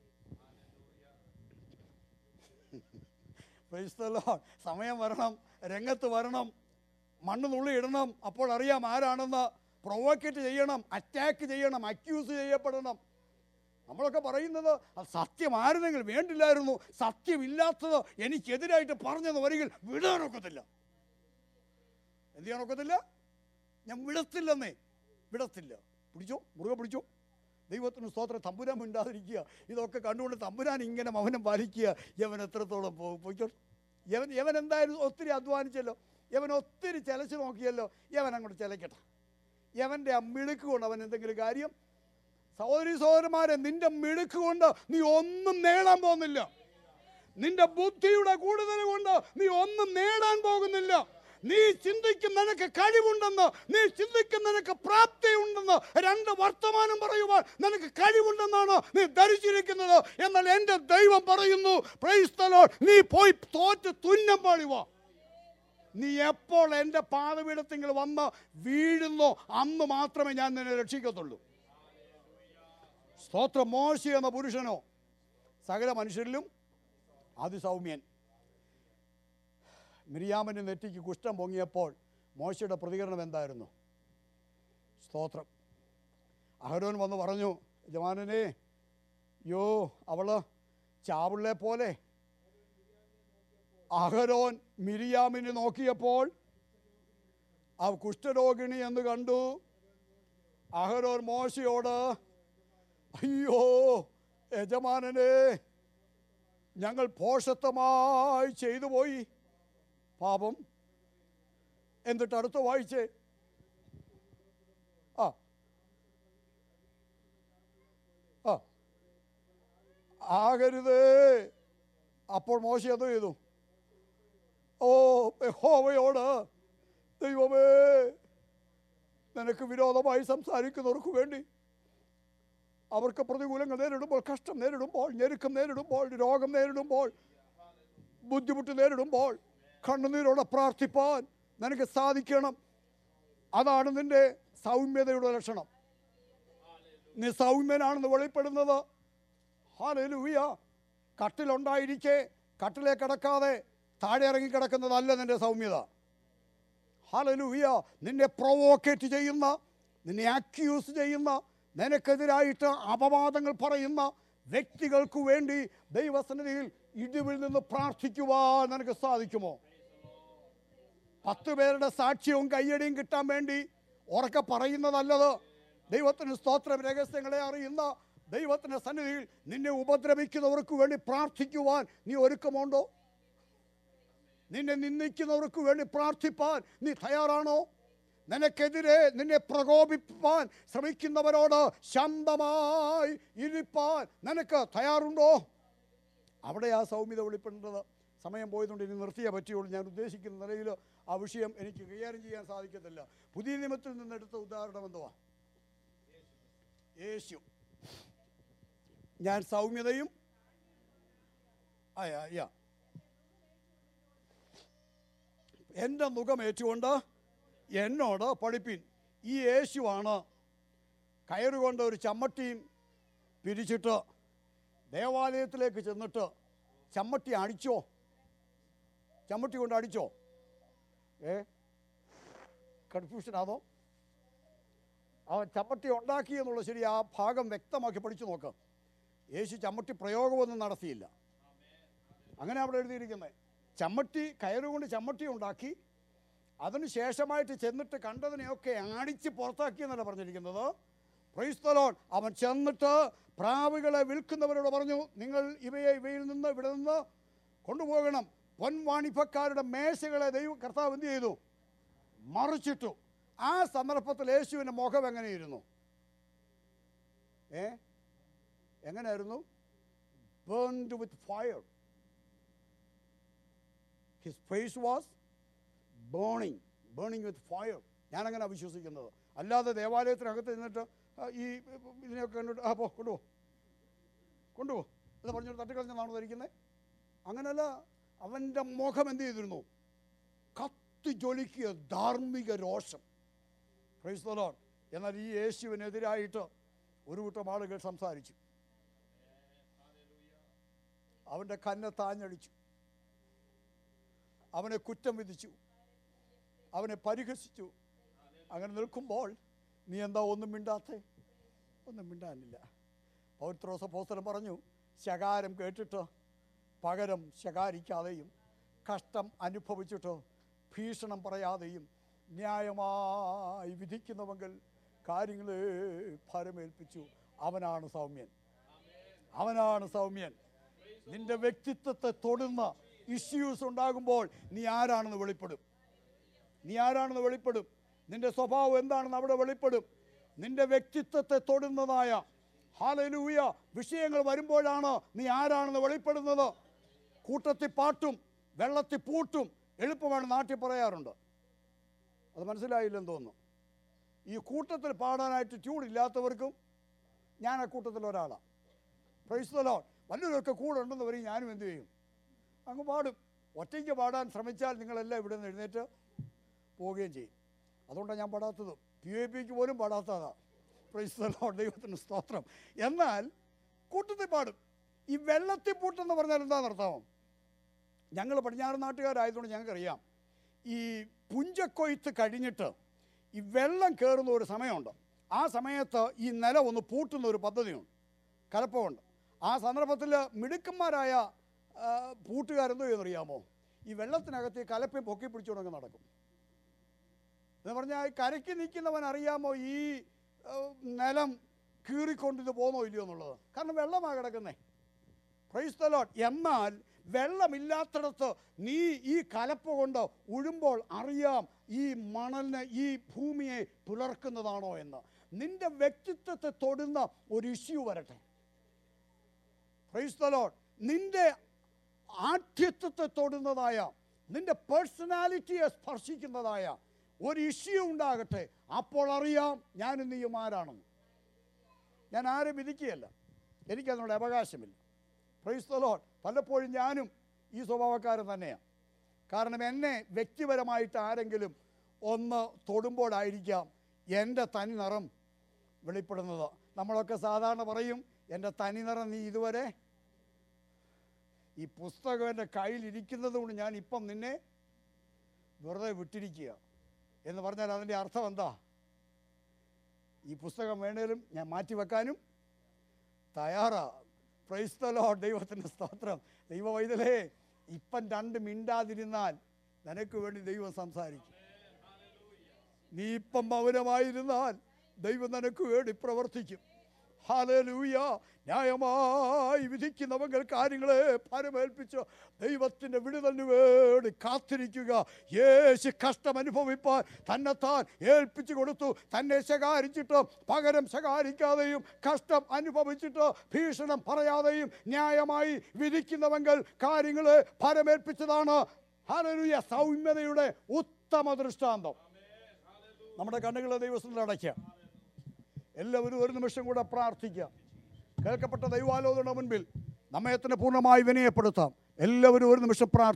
Price the Lord. സമയം വരണം, രംഗത്ത് വരണം, മണ്ണ് നുള്ളി ഇടണം. അപ്പോൾ അറിയാം ആരാണെന്ന്. പ്രൊവോക്കേറ്റ് ചെയ്യണം, അറ്റാക്ക് ചെയ്യണം, അക്യൂസ് ചെയ്യപ്പെടണം. നമ്മളൊക്കെ പറയുന്നത് അത് സത്യമായിരുന്നെങ്കിൽ വേണ്ടില്ലായിരുന്നു, സത്യമില്ലാത്തത് എനിക്കെതിരായിട്ട് പറഞ്ഞെന്ന് വരികിൽ വിടാനൊക്കത്തില്ല. എന്ത് ചെയ്യാനൊക്കത്തില്ല? ഞാൻ വിടത്തില്ലെന്നേ, വിടത്തില്ല. പിടിച്ചോ, മുറുകെ പിടിച്ചോ. ദൈവത്തിന് സ്തോത്രം. തമ്പുരാൻ മിണ്ടാതിരിക്കുക. ഇതൊക്കെ കണ്ടുകൊണ്ട് തമ്പുരാൻ ഇങ്ങനെ മൗനം പാലിക്കുക. യവൻ എത്രത്തോളം പോയിക്കോ. യവൻ എന്തായാലും ഒത്തിരി അധ്വാനിച്ചല്ലോ, യവൻ ഒത്തിരി ചിലച്ച് നോക്കിയല്ലോ, യവൻ അങ്ങോട്ട് ചിലക്കട്ടെ. യവൻ്റെ ആ മിടുക്ക് കൊണ്ട് അവൻ എന്തെങ്കിലും കാര്യം? സഹോദരി സഹോദരന്മാരെ, നിന്റെ മിടുക്ക് കൊണ്ട് നീ ഒന്നും നേടാൻ പോകുന്നില്ല. നിന്റെ ബുദ്ധിയുടെ കൂടുതൽ കൊണ്ട് നീ ഒന്നും നേടാൻ പോകുന്നില്ല. നീ ചിന്തിക്കും നിനക്ക് കഴിവുണ്ടെന്ന്, നീ ചിന്തിക്കും നിനക്ക് പ്രാപ്തിയുണ്ടെന്ന്, രണ്ട് വർത്തമാനം പറയുവാൻ നിനക്ക് കഴിവുണ്ടെന്നാണ് നീ ധരിച്ചിരിക്കുന്നത്. എന്നാൽ എൻ്റെ ദൈവം പറയുന്നു, പ്രൈസ് ദി ലോർഡ്, നീ പോയി തോറ്റ് തുന്നം പാളിവാ. നീ എപ്പോൾ എൻ്റെ പാദപീഠത്തിൽ വന്ന് വീഴുന്നോ അന്ന് മാത്രമേ ഞാൻ നിന്നെ രക്ഷിക്കത്തുള്ളൂ. സ്തോത്രം. മോശ എന്ന പുരുഷനോ സകല മനുഷ്യരിലും അതിസൗമ്യൻ. മിരിയാമിൻ്റെ നെറ്റിക്ക് കുഷ്ഠം പൊങ്ങിയപ്പോൾ മോശയുടെ പ്രതികരണം എന്തായിരുന്നു? സ്തോത്രം. അഹരോൻ വന്ന് പറഞ്ഞു, യജമാനനെ, യോ അവള് ചാവുള്ളെ പോലെ. അഹരോൻ മിരിയാമിനെ നോക്കിയപ്പോൾ ആ കുഷ്ഠരോഗിണി എന്ന് കണ്ടു. അഹരോൻ മോശയോട്, അയ്യോ യജമാനനെ, ഞങ്ങൾ ഭോഷത്വമായി ചെയ്തു പോയി പാപം. എന്നിട്ട് അടുത്ത വായിച്ചേ. ആകരുതേ. അപ്പോൾ മോശ എന്ത് ചെയ്തു? ഓ യഹോവയോട്, ദൈവമേ, നിനക്ക് വിരോധമായി സംസാരിക്കുന്നവർക്ക് വേണ്ടി, അവർക്ക് പ്രതികൂലങ്ങൾ നേരിടുമ്പോൾ, കഷ്ടം നേരിടുമ്പോൾ, ഞെരുക്കം നേരിടുമ്പോൾ, രോഗം നേരിടുമ്പോൾ, ബുദ്ധിമുട്ട് നേരിടുമ്പോൾ കണ്ണുനീരോടെ പ്രാർത്ഥിപ്പാൻ നിനക്ക് സാധിക്കണം. അതാണ് നിന്റെ സൗമ്യതയുടെ ലക്ഷണം. നീ സൗമ്യനാണെന്ന് വെളിപ്പെടുന്നത്. ഹല്ലേലൂയ. കട്ടിലുണ്ടായിരിക്കെ കട്ടിലേ കിടക്കാതെ താഴെ ഇറങ്ങി കിടക്കുന്നതല്ല നിന്റെ സൗമ്യത. ഹല്ലേലൂയ. നിന്നെ പ്രൊവോക്കേറ്റ് ചെയ്യുന്ന, നിന്നെ അക്യൂസ് ചെയ്യുന്ന, നിനക്കെതിരായിട്ട് അപവാദങ്ങൾ പറയുന്ന വ്യക്തികൾക്ക് വേണ്ടി ദൈവസന്നിധിയിൽ ഇടിവിൽ നിന്ന് പ്രാർത്ഥിക്കുവാൻ നിനക്ക് സാധിക്കുമോ? 10 പേരുടെ സാക്ഷ്യവും കയ്യടിയും കിട്ടാൻ വേണ്ടി ഉറക്കെ പറയുന്നതല്ലത്. ദൈവത്തിന് സ്തോത്രം. രഹസ്യങ്ങളെ അറിയുന്ന ദൈവത്തിൻ്റെ സന്നിധിയിൽ നിന്നെ ഉപദ്രവിക്കുന്നവർക്ക് വേണ്ടി പ്രാർത്ഥിക്കുവാൻ നീ ഒരുക്കമുണ്ടോ? നിന്നെ നിന്ദിക്കുന്നവർക്ക് വേണ്ടി പ്രാർത്ഥിപ്പാൻ നീ തയ്യാറാണോ? നിനക്കെതിരെ നിന്നെ പ്രകോപിപ്പാൻ ശ്രമിക്കുന്നവരോട് ശാന്തമായി ഇരിപ്പാൻ നിനക്ക് തയ്യാറുണ്ടോ? അവിടെ ആ സൗമ്യത വെളിപ്പെടുന്നത്. സമയം പോയതുകൊണ്ട് ഇനി നിർത്തിയേ പറ്റുള്ളൂ. ഞാൻ ഉദ്ദേശിക്കുന്ന നിലയിൽ ആ വിഷയം എനിക്ക് കൈകാര്യം ചെയ്യാൻ സാധിക്കത്തില്ല. പുതിയ നിയമത്തിൽ നിന്നെടുത്ത ഉദാഹരണം എന്തുവാ? യേശു. ഞാൻ സൗമ്യതയും എൻ്റെ മുഖം ഏറ്റുകൊണ്ട് എന്നോട് പഠിപ്പിൻ. ഈ യേശുവാണ് കയറുകൊണ്ട് ഒരു ചമ്മട്ടിയും പിരിച്ചിട്ട് ദേവാലയത്തിലേക്ക് ചെന്നിട്ട് ചമ്മട്ടി അടിച്ചോ? ചമ്മട്ടി കൊണ്ട് അടിച്ചോ? കൺഫ്യൂഷനാണോ? അവൻ ചമ്മട്ടി ഉണ്ടാക്കി എന്നുള്ള ശരി, ആ ഭാഗം വ്യക്തമാക്കി പഠിച്ചു നോക്ക്. യേശു ചമ്മട്ടി പ്രയോഗമൊന്നും നടത്തിയില്ല. അങ്ങനെ അവിടെ എഴുതിയിരിക്കുന്നത്. ചമ്മട്ടി കയറുകൊണ്ട് ചമ്മട്ടി ഉണ്ടാക്കി, അതിന് ശേഷമായിട്ട് ചെന്നിട്ട് കണ്ടതിനെയൊക്കെ അടിച്ച് പുറത്താക്കിയെന്നല്ല പറഞ്ഞിരിക്കുന്നത്. Praise the Lord. അവൻ ചെന്നിട്ട് പ്രാവുകളെ വിൽക്കുന്നവരോട് പറഞ്ഞു, നിങ്ങൾ ഇവയിൽ നിന്ന് ഇവിടെ നിന്ന് കൊണ്ടുപോകണം. പൊൻവാണിഭക്കാരുടെ മേശകളെ കർത്താവ് എന്ത് ചെയ്തു? മറിച്ചിട്ടു. ആ സന്ദർഭത്തിൽ യേശുവിൻ്റെ മുഖം എങ്ങനെയിരുന്നു? എങ്ങനെയായിരുന്നു? burned with fire. His face was burning with fire. ഞാനങ്ങനെ വിശ്വസിക്കുന്നത്. അല്ലാതെ ദേവാലയത്തിനകത്ത് നിന്നിട്ട് ഈ ഇതിനെയൊക്കെ കണ്ടിട്ട് കൊണ്ടുപോ എന്ന് പറഞ്ഞിട്ട് തട്ടിക്കളഞ്ഞാണോ ധരിക്കുന്നത്? അങ്ങനല്ല. അവൻ്റെ മുഖം എന്ത് ചെയ്തിരുന്നു? കത്തി ജ്വലിക്കുക ധാർമ്മിക രോഷം. Praise the Lord. എന്നാൽ ഈ യേശുവിനെതിരായിട്ട് ഒരു കൂട്ടം ആളുകൾ സംസാരിച്ചു. അവൻ്റെ കന്നെ താഞ്ഞടിച്ചു, അവനെ കുറ്റം വിധിച്ചു, അവനെ പരിഹസിച്ചു. അങ്ങനെ നിൽക്കുമ്പോൾ നീ എന്താ ഒന്നും മിണ്ടാത്തേ? ഒന്നും മിണ്ടാനില്ല. പൗത്രോസ് അപ്പോസ്തലൻ പറഞ്ഞു, ശകാരം കേട്ടിട്ട് പകരം ശകാരിക്കാതെയും കഷ്ടം അനുഭവിച്ചിട്ട് ഭീഷണം പറയാതെയും ന്യായമായി വിധിക്കുന്നവങ്കിൽ കാര്യങ്ങളെ ഫലമേൽപ്പിച്ചു. അവനാണ് സൗമ്യൻ. അവനാണ് സൗമ്യൻ. നിന്റെ വ്യക്തിത്വത്തെ തൊടുന്ന ഇഷ്യൂസ് ഉണ്ടാകുമ്പോൾ നീ ആരാണെന്ന് വെളിപ്പെടും. നീ ആരാണെന്ന് വെളിപ്പെടും. നിന്റെ സ്വഭാവം എന്താണെന്ന് അവിടെ വെളിപ്പെടും. നിന്റെ വ്യക്തിത്വത്തെ തൊടുന്നതായ ഹല്ലേലൂയ വിഷയങ്ങൾ വരുമ്പോഴാണ് നീ ആരാണെന്ന് വെളിപ്പെടുന്നത്. കൂട്ടത്തിൽ പാട്ടും വെള്ളത്തിൽ പൂട്ടും എളുപ്പമാണ് നാട്ടിൽ പറയാറുണ്ട്. അത് മനസ്സിലായില്ലെന്ന് തോന്നുന്നു. ഈ കൂട്ടത്തിൽ പാടാനായിട്ട് ട്യൂണില്ലാത്തവർക്കും ഞാൻ ആ കൂട്ടത്തിൽ ഒരാളാണ്. Price the Lord. വല്ലവരൊക്കെ കൂടെ ഉണ്ടെന്ന് പറയും, ഞാനും എന്ത് ചെയ്യും? അങ്ങ് പാടും. ഒറ്റയ്ക്ക് പാടാൻ ശ്രമിച്ചാൽ നിങ്ങളെല്ലാം ഇവിടെ നിന്ന് എഴുന്നേറ്റ് പോവുകയും ചെയ്യും. അതുകൊണ്ടാണ് ഞാൻ പാടാത്തത്. PAPക്ക് പോലും പാടാത്തതാണ്. Price the Lord. ദൈവത്തിന് സ്തോത്രം. എന്നാൽ കൂട്ടത്തിൽ പാടും. ഈ വെള്ളത്തിൽ പൂട്ടെന്ന് പറഞ്ഞാൽ എന്താണെന്ന് അർത്ഥം? ഞങ്ങൾ പടിഞ്ഞാറ് നാട്ടുകാരായതുകൊണ്ട് ഞങ്ങൾക്കറിയാം. ഈ പുഞ്ചക്കൊയ്ത്ത് കഴിഞ്ഞിട്ട് ഈ വെള്ളം കയറുന്ന ഒരു സമയമുണ്ട്. ആ സമയത്ത് ഈ നിലം ഒന്ന് പൂട്ടുന്ന ഒരു പദ്ധതിയുണ്ട്, കലപ്പമുണ്ട്. ആ സന്ദർഭത്തിൽ മിടുക്കന്മാരായ പൂട്ടുകാരെന്തോ ചെയ്യുന്നറിയാമോ? ഈ വെള്ളത്തിനകത്ത് ഈ കലപ്പയും പൊക്കി പിടിച്ചുകൊണ്ടൊക്കെ നടക്കും. എന്ന് പറഞ്ഞാൽ കരയ്ക്ക് നിൽക്കുന്നവൻ അറിയാമോ ഈ നിലം കീറിക്കൊണ്ടിത് പോകുന്നോ ഇല്ലയോ എന്നുള്ളത്? കാരണം വെള്ളമാണ് കിടക്കുന്നേ. Price the Lord. എന്നാൽ വെള്ളമില്ലാത്തിടത്ത് നീ ഈ കലപ്പ കൊണ്ട് ഉഴുമ്പോൾ അറിയാം ഈ മണലിന് ഈ ഭൂമിയെ പുലർക്കുന്നതാണോ എന്ന്. നിന്റെ വ്യക്തിത്വത്തെ തൊടുന്ന ഒരു ഇഷ്യൂ വരട്ടെ. Praise the Lord. നിന്റെ ആഠ്യത്വത്തെ തൊടുന്നതായ, നിന്റെ പേഴ്സണാലിറ്റിയെ സ്പർശിക്കുന്നതായ ഒരു ഇഷ്യൂ ഉണ്ടാകട്ടെ. അപ്പോൾ അറിയാം ഞാനും നീയും ആരാണെന്ന്. ഞാൻ ആരും വിധിക്കുകയല്ല, എനിക്കതിനുള്ള അവകാശമില്ല. Praise the Lord. പലപ്പോഴും ഞാനും ഈ സ്വഭാവക്കാരൻ തന്നെയാണ്. കാരണം എന്നെ വ്യക്തിപരമായിട്ട് ആരെങ്കിലും ഒന്ന് തൊടുമ്പോഴായിരിക്കാം എൻ്റെ തനി നിറം വെളിപ്പെടുന്നത്. നമ്മളൊക്കെ സാധാരണ പറയും, എൻ്റെ തനി നിറം നീ ഇതുവരെ, ഈ പുസ്തകം എൻ്റെ കയ്യിലിരിക്കുന്നത് കൊണ്ട് ഞാൻ ഇപ്പം നിന്നെ വെറുതെ വിട്ടിരിക്കുക എന്ന് പറഞ്ഞാൽ അതിൻ്റെ അർത്ഥം എന്താ? ഈ പുസ്തകം വേണേലും ഞാൻ മാറ്റിവെക്കാനും തയ്യാറാ. Praise the Lord. ദൈവത്തിൻ്റെ സ്തോത്രം. ദൈവവൈതലേ, ഇപ്പം രണ്ട് മിണ്ടാതിരുന്നാൽ നിനക്ക് വേണ്ടി ദൈവം സംസാരിക്കും. നീ ഇപ്പം മൗനമായിരുന്നാൽ ദൈവം നിനക്ക് വേണ്ടി പ്രവർത്തിക്കും. ഹല്ലേലൂയ. ന്യായമായി വിധിക്കുന്നവങ്ങൾ കാര്യങ്ങളെ ഫലമേൽപ്പിച്ച് ദൈവത്തിൻ്റെ വിടുതലിന് വേണ്ടി കാത്തിരിക്കുക. യേശു കഷ്ടം അനുഭവിപ്പാൻ തന്നെത്താൻ ഏൽപ്പിച്ചു കൊടുത്തു. തന്നെ ശകാരിച്ചിട്ട് പകരം ശകാരിക്കാതെയും കഷ്ടം അനുഭവിച്ചിട്ട് ഭീഷണം പറയാതെയും ന്യായമായി വിധിക്കുന്നവങ്ങൾ കാര്യങ്ങളെ ഫലമേൽപ്പിച്ചതാണ്. ഹല്ലേലൂയ. സൗമ്യതയുടെ ഉത്തമ ദൃഷ്ടാന്തം. നമ്മുടെ കണ്ണുകളെ ദൈവത്തിൽ അടയ്ക്കാം. എല്ലാവരും ഒരു നിമിഷം കൂടെ പ്രാർത്ഥിക്കാം. കേൾക്കപ്പെട്ട ദൈവാലോചനയുടെ മുൻപിൽ നമ്മെ തന്നെ പൂർണ്ണമായി വിനയപ്പെടുത്താം. എല്ലാവരും ഒരു നിമിഷം പ്രാർത്ഥിക്കാം.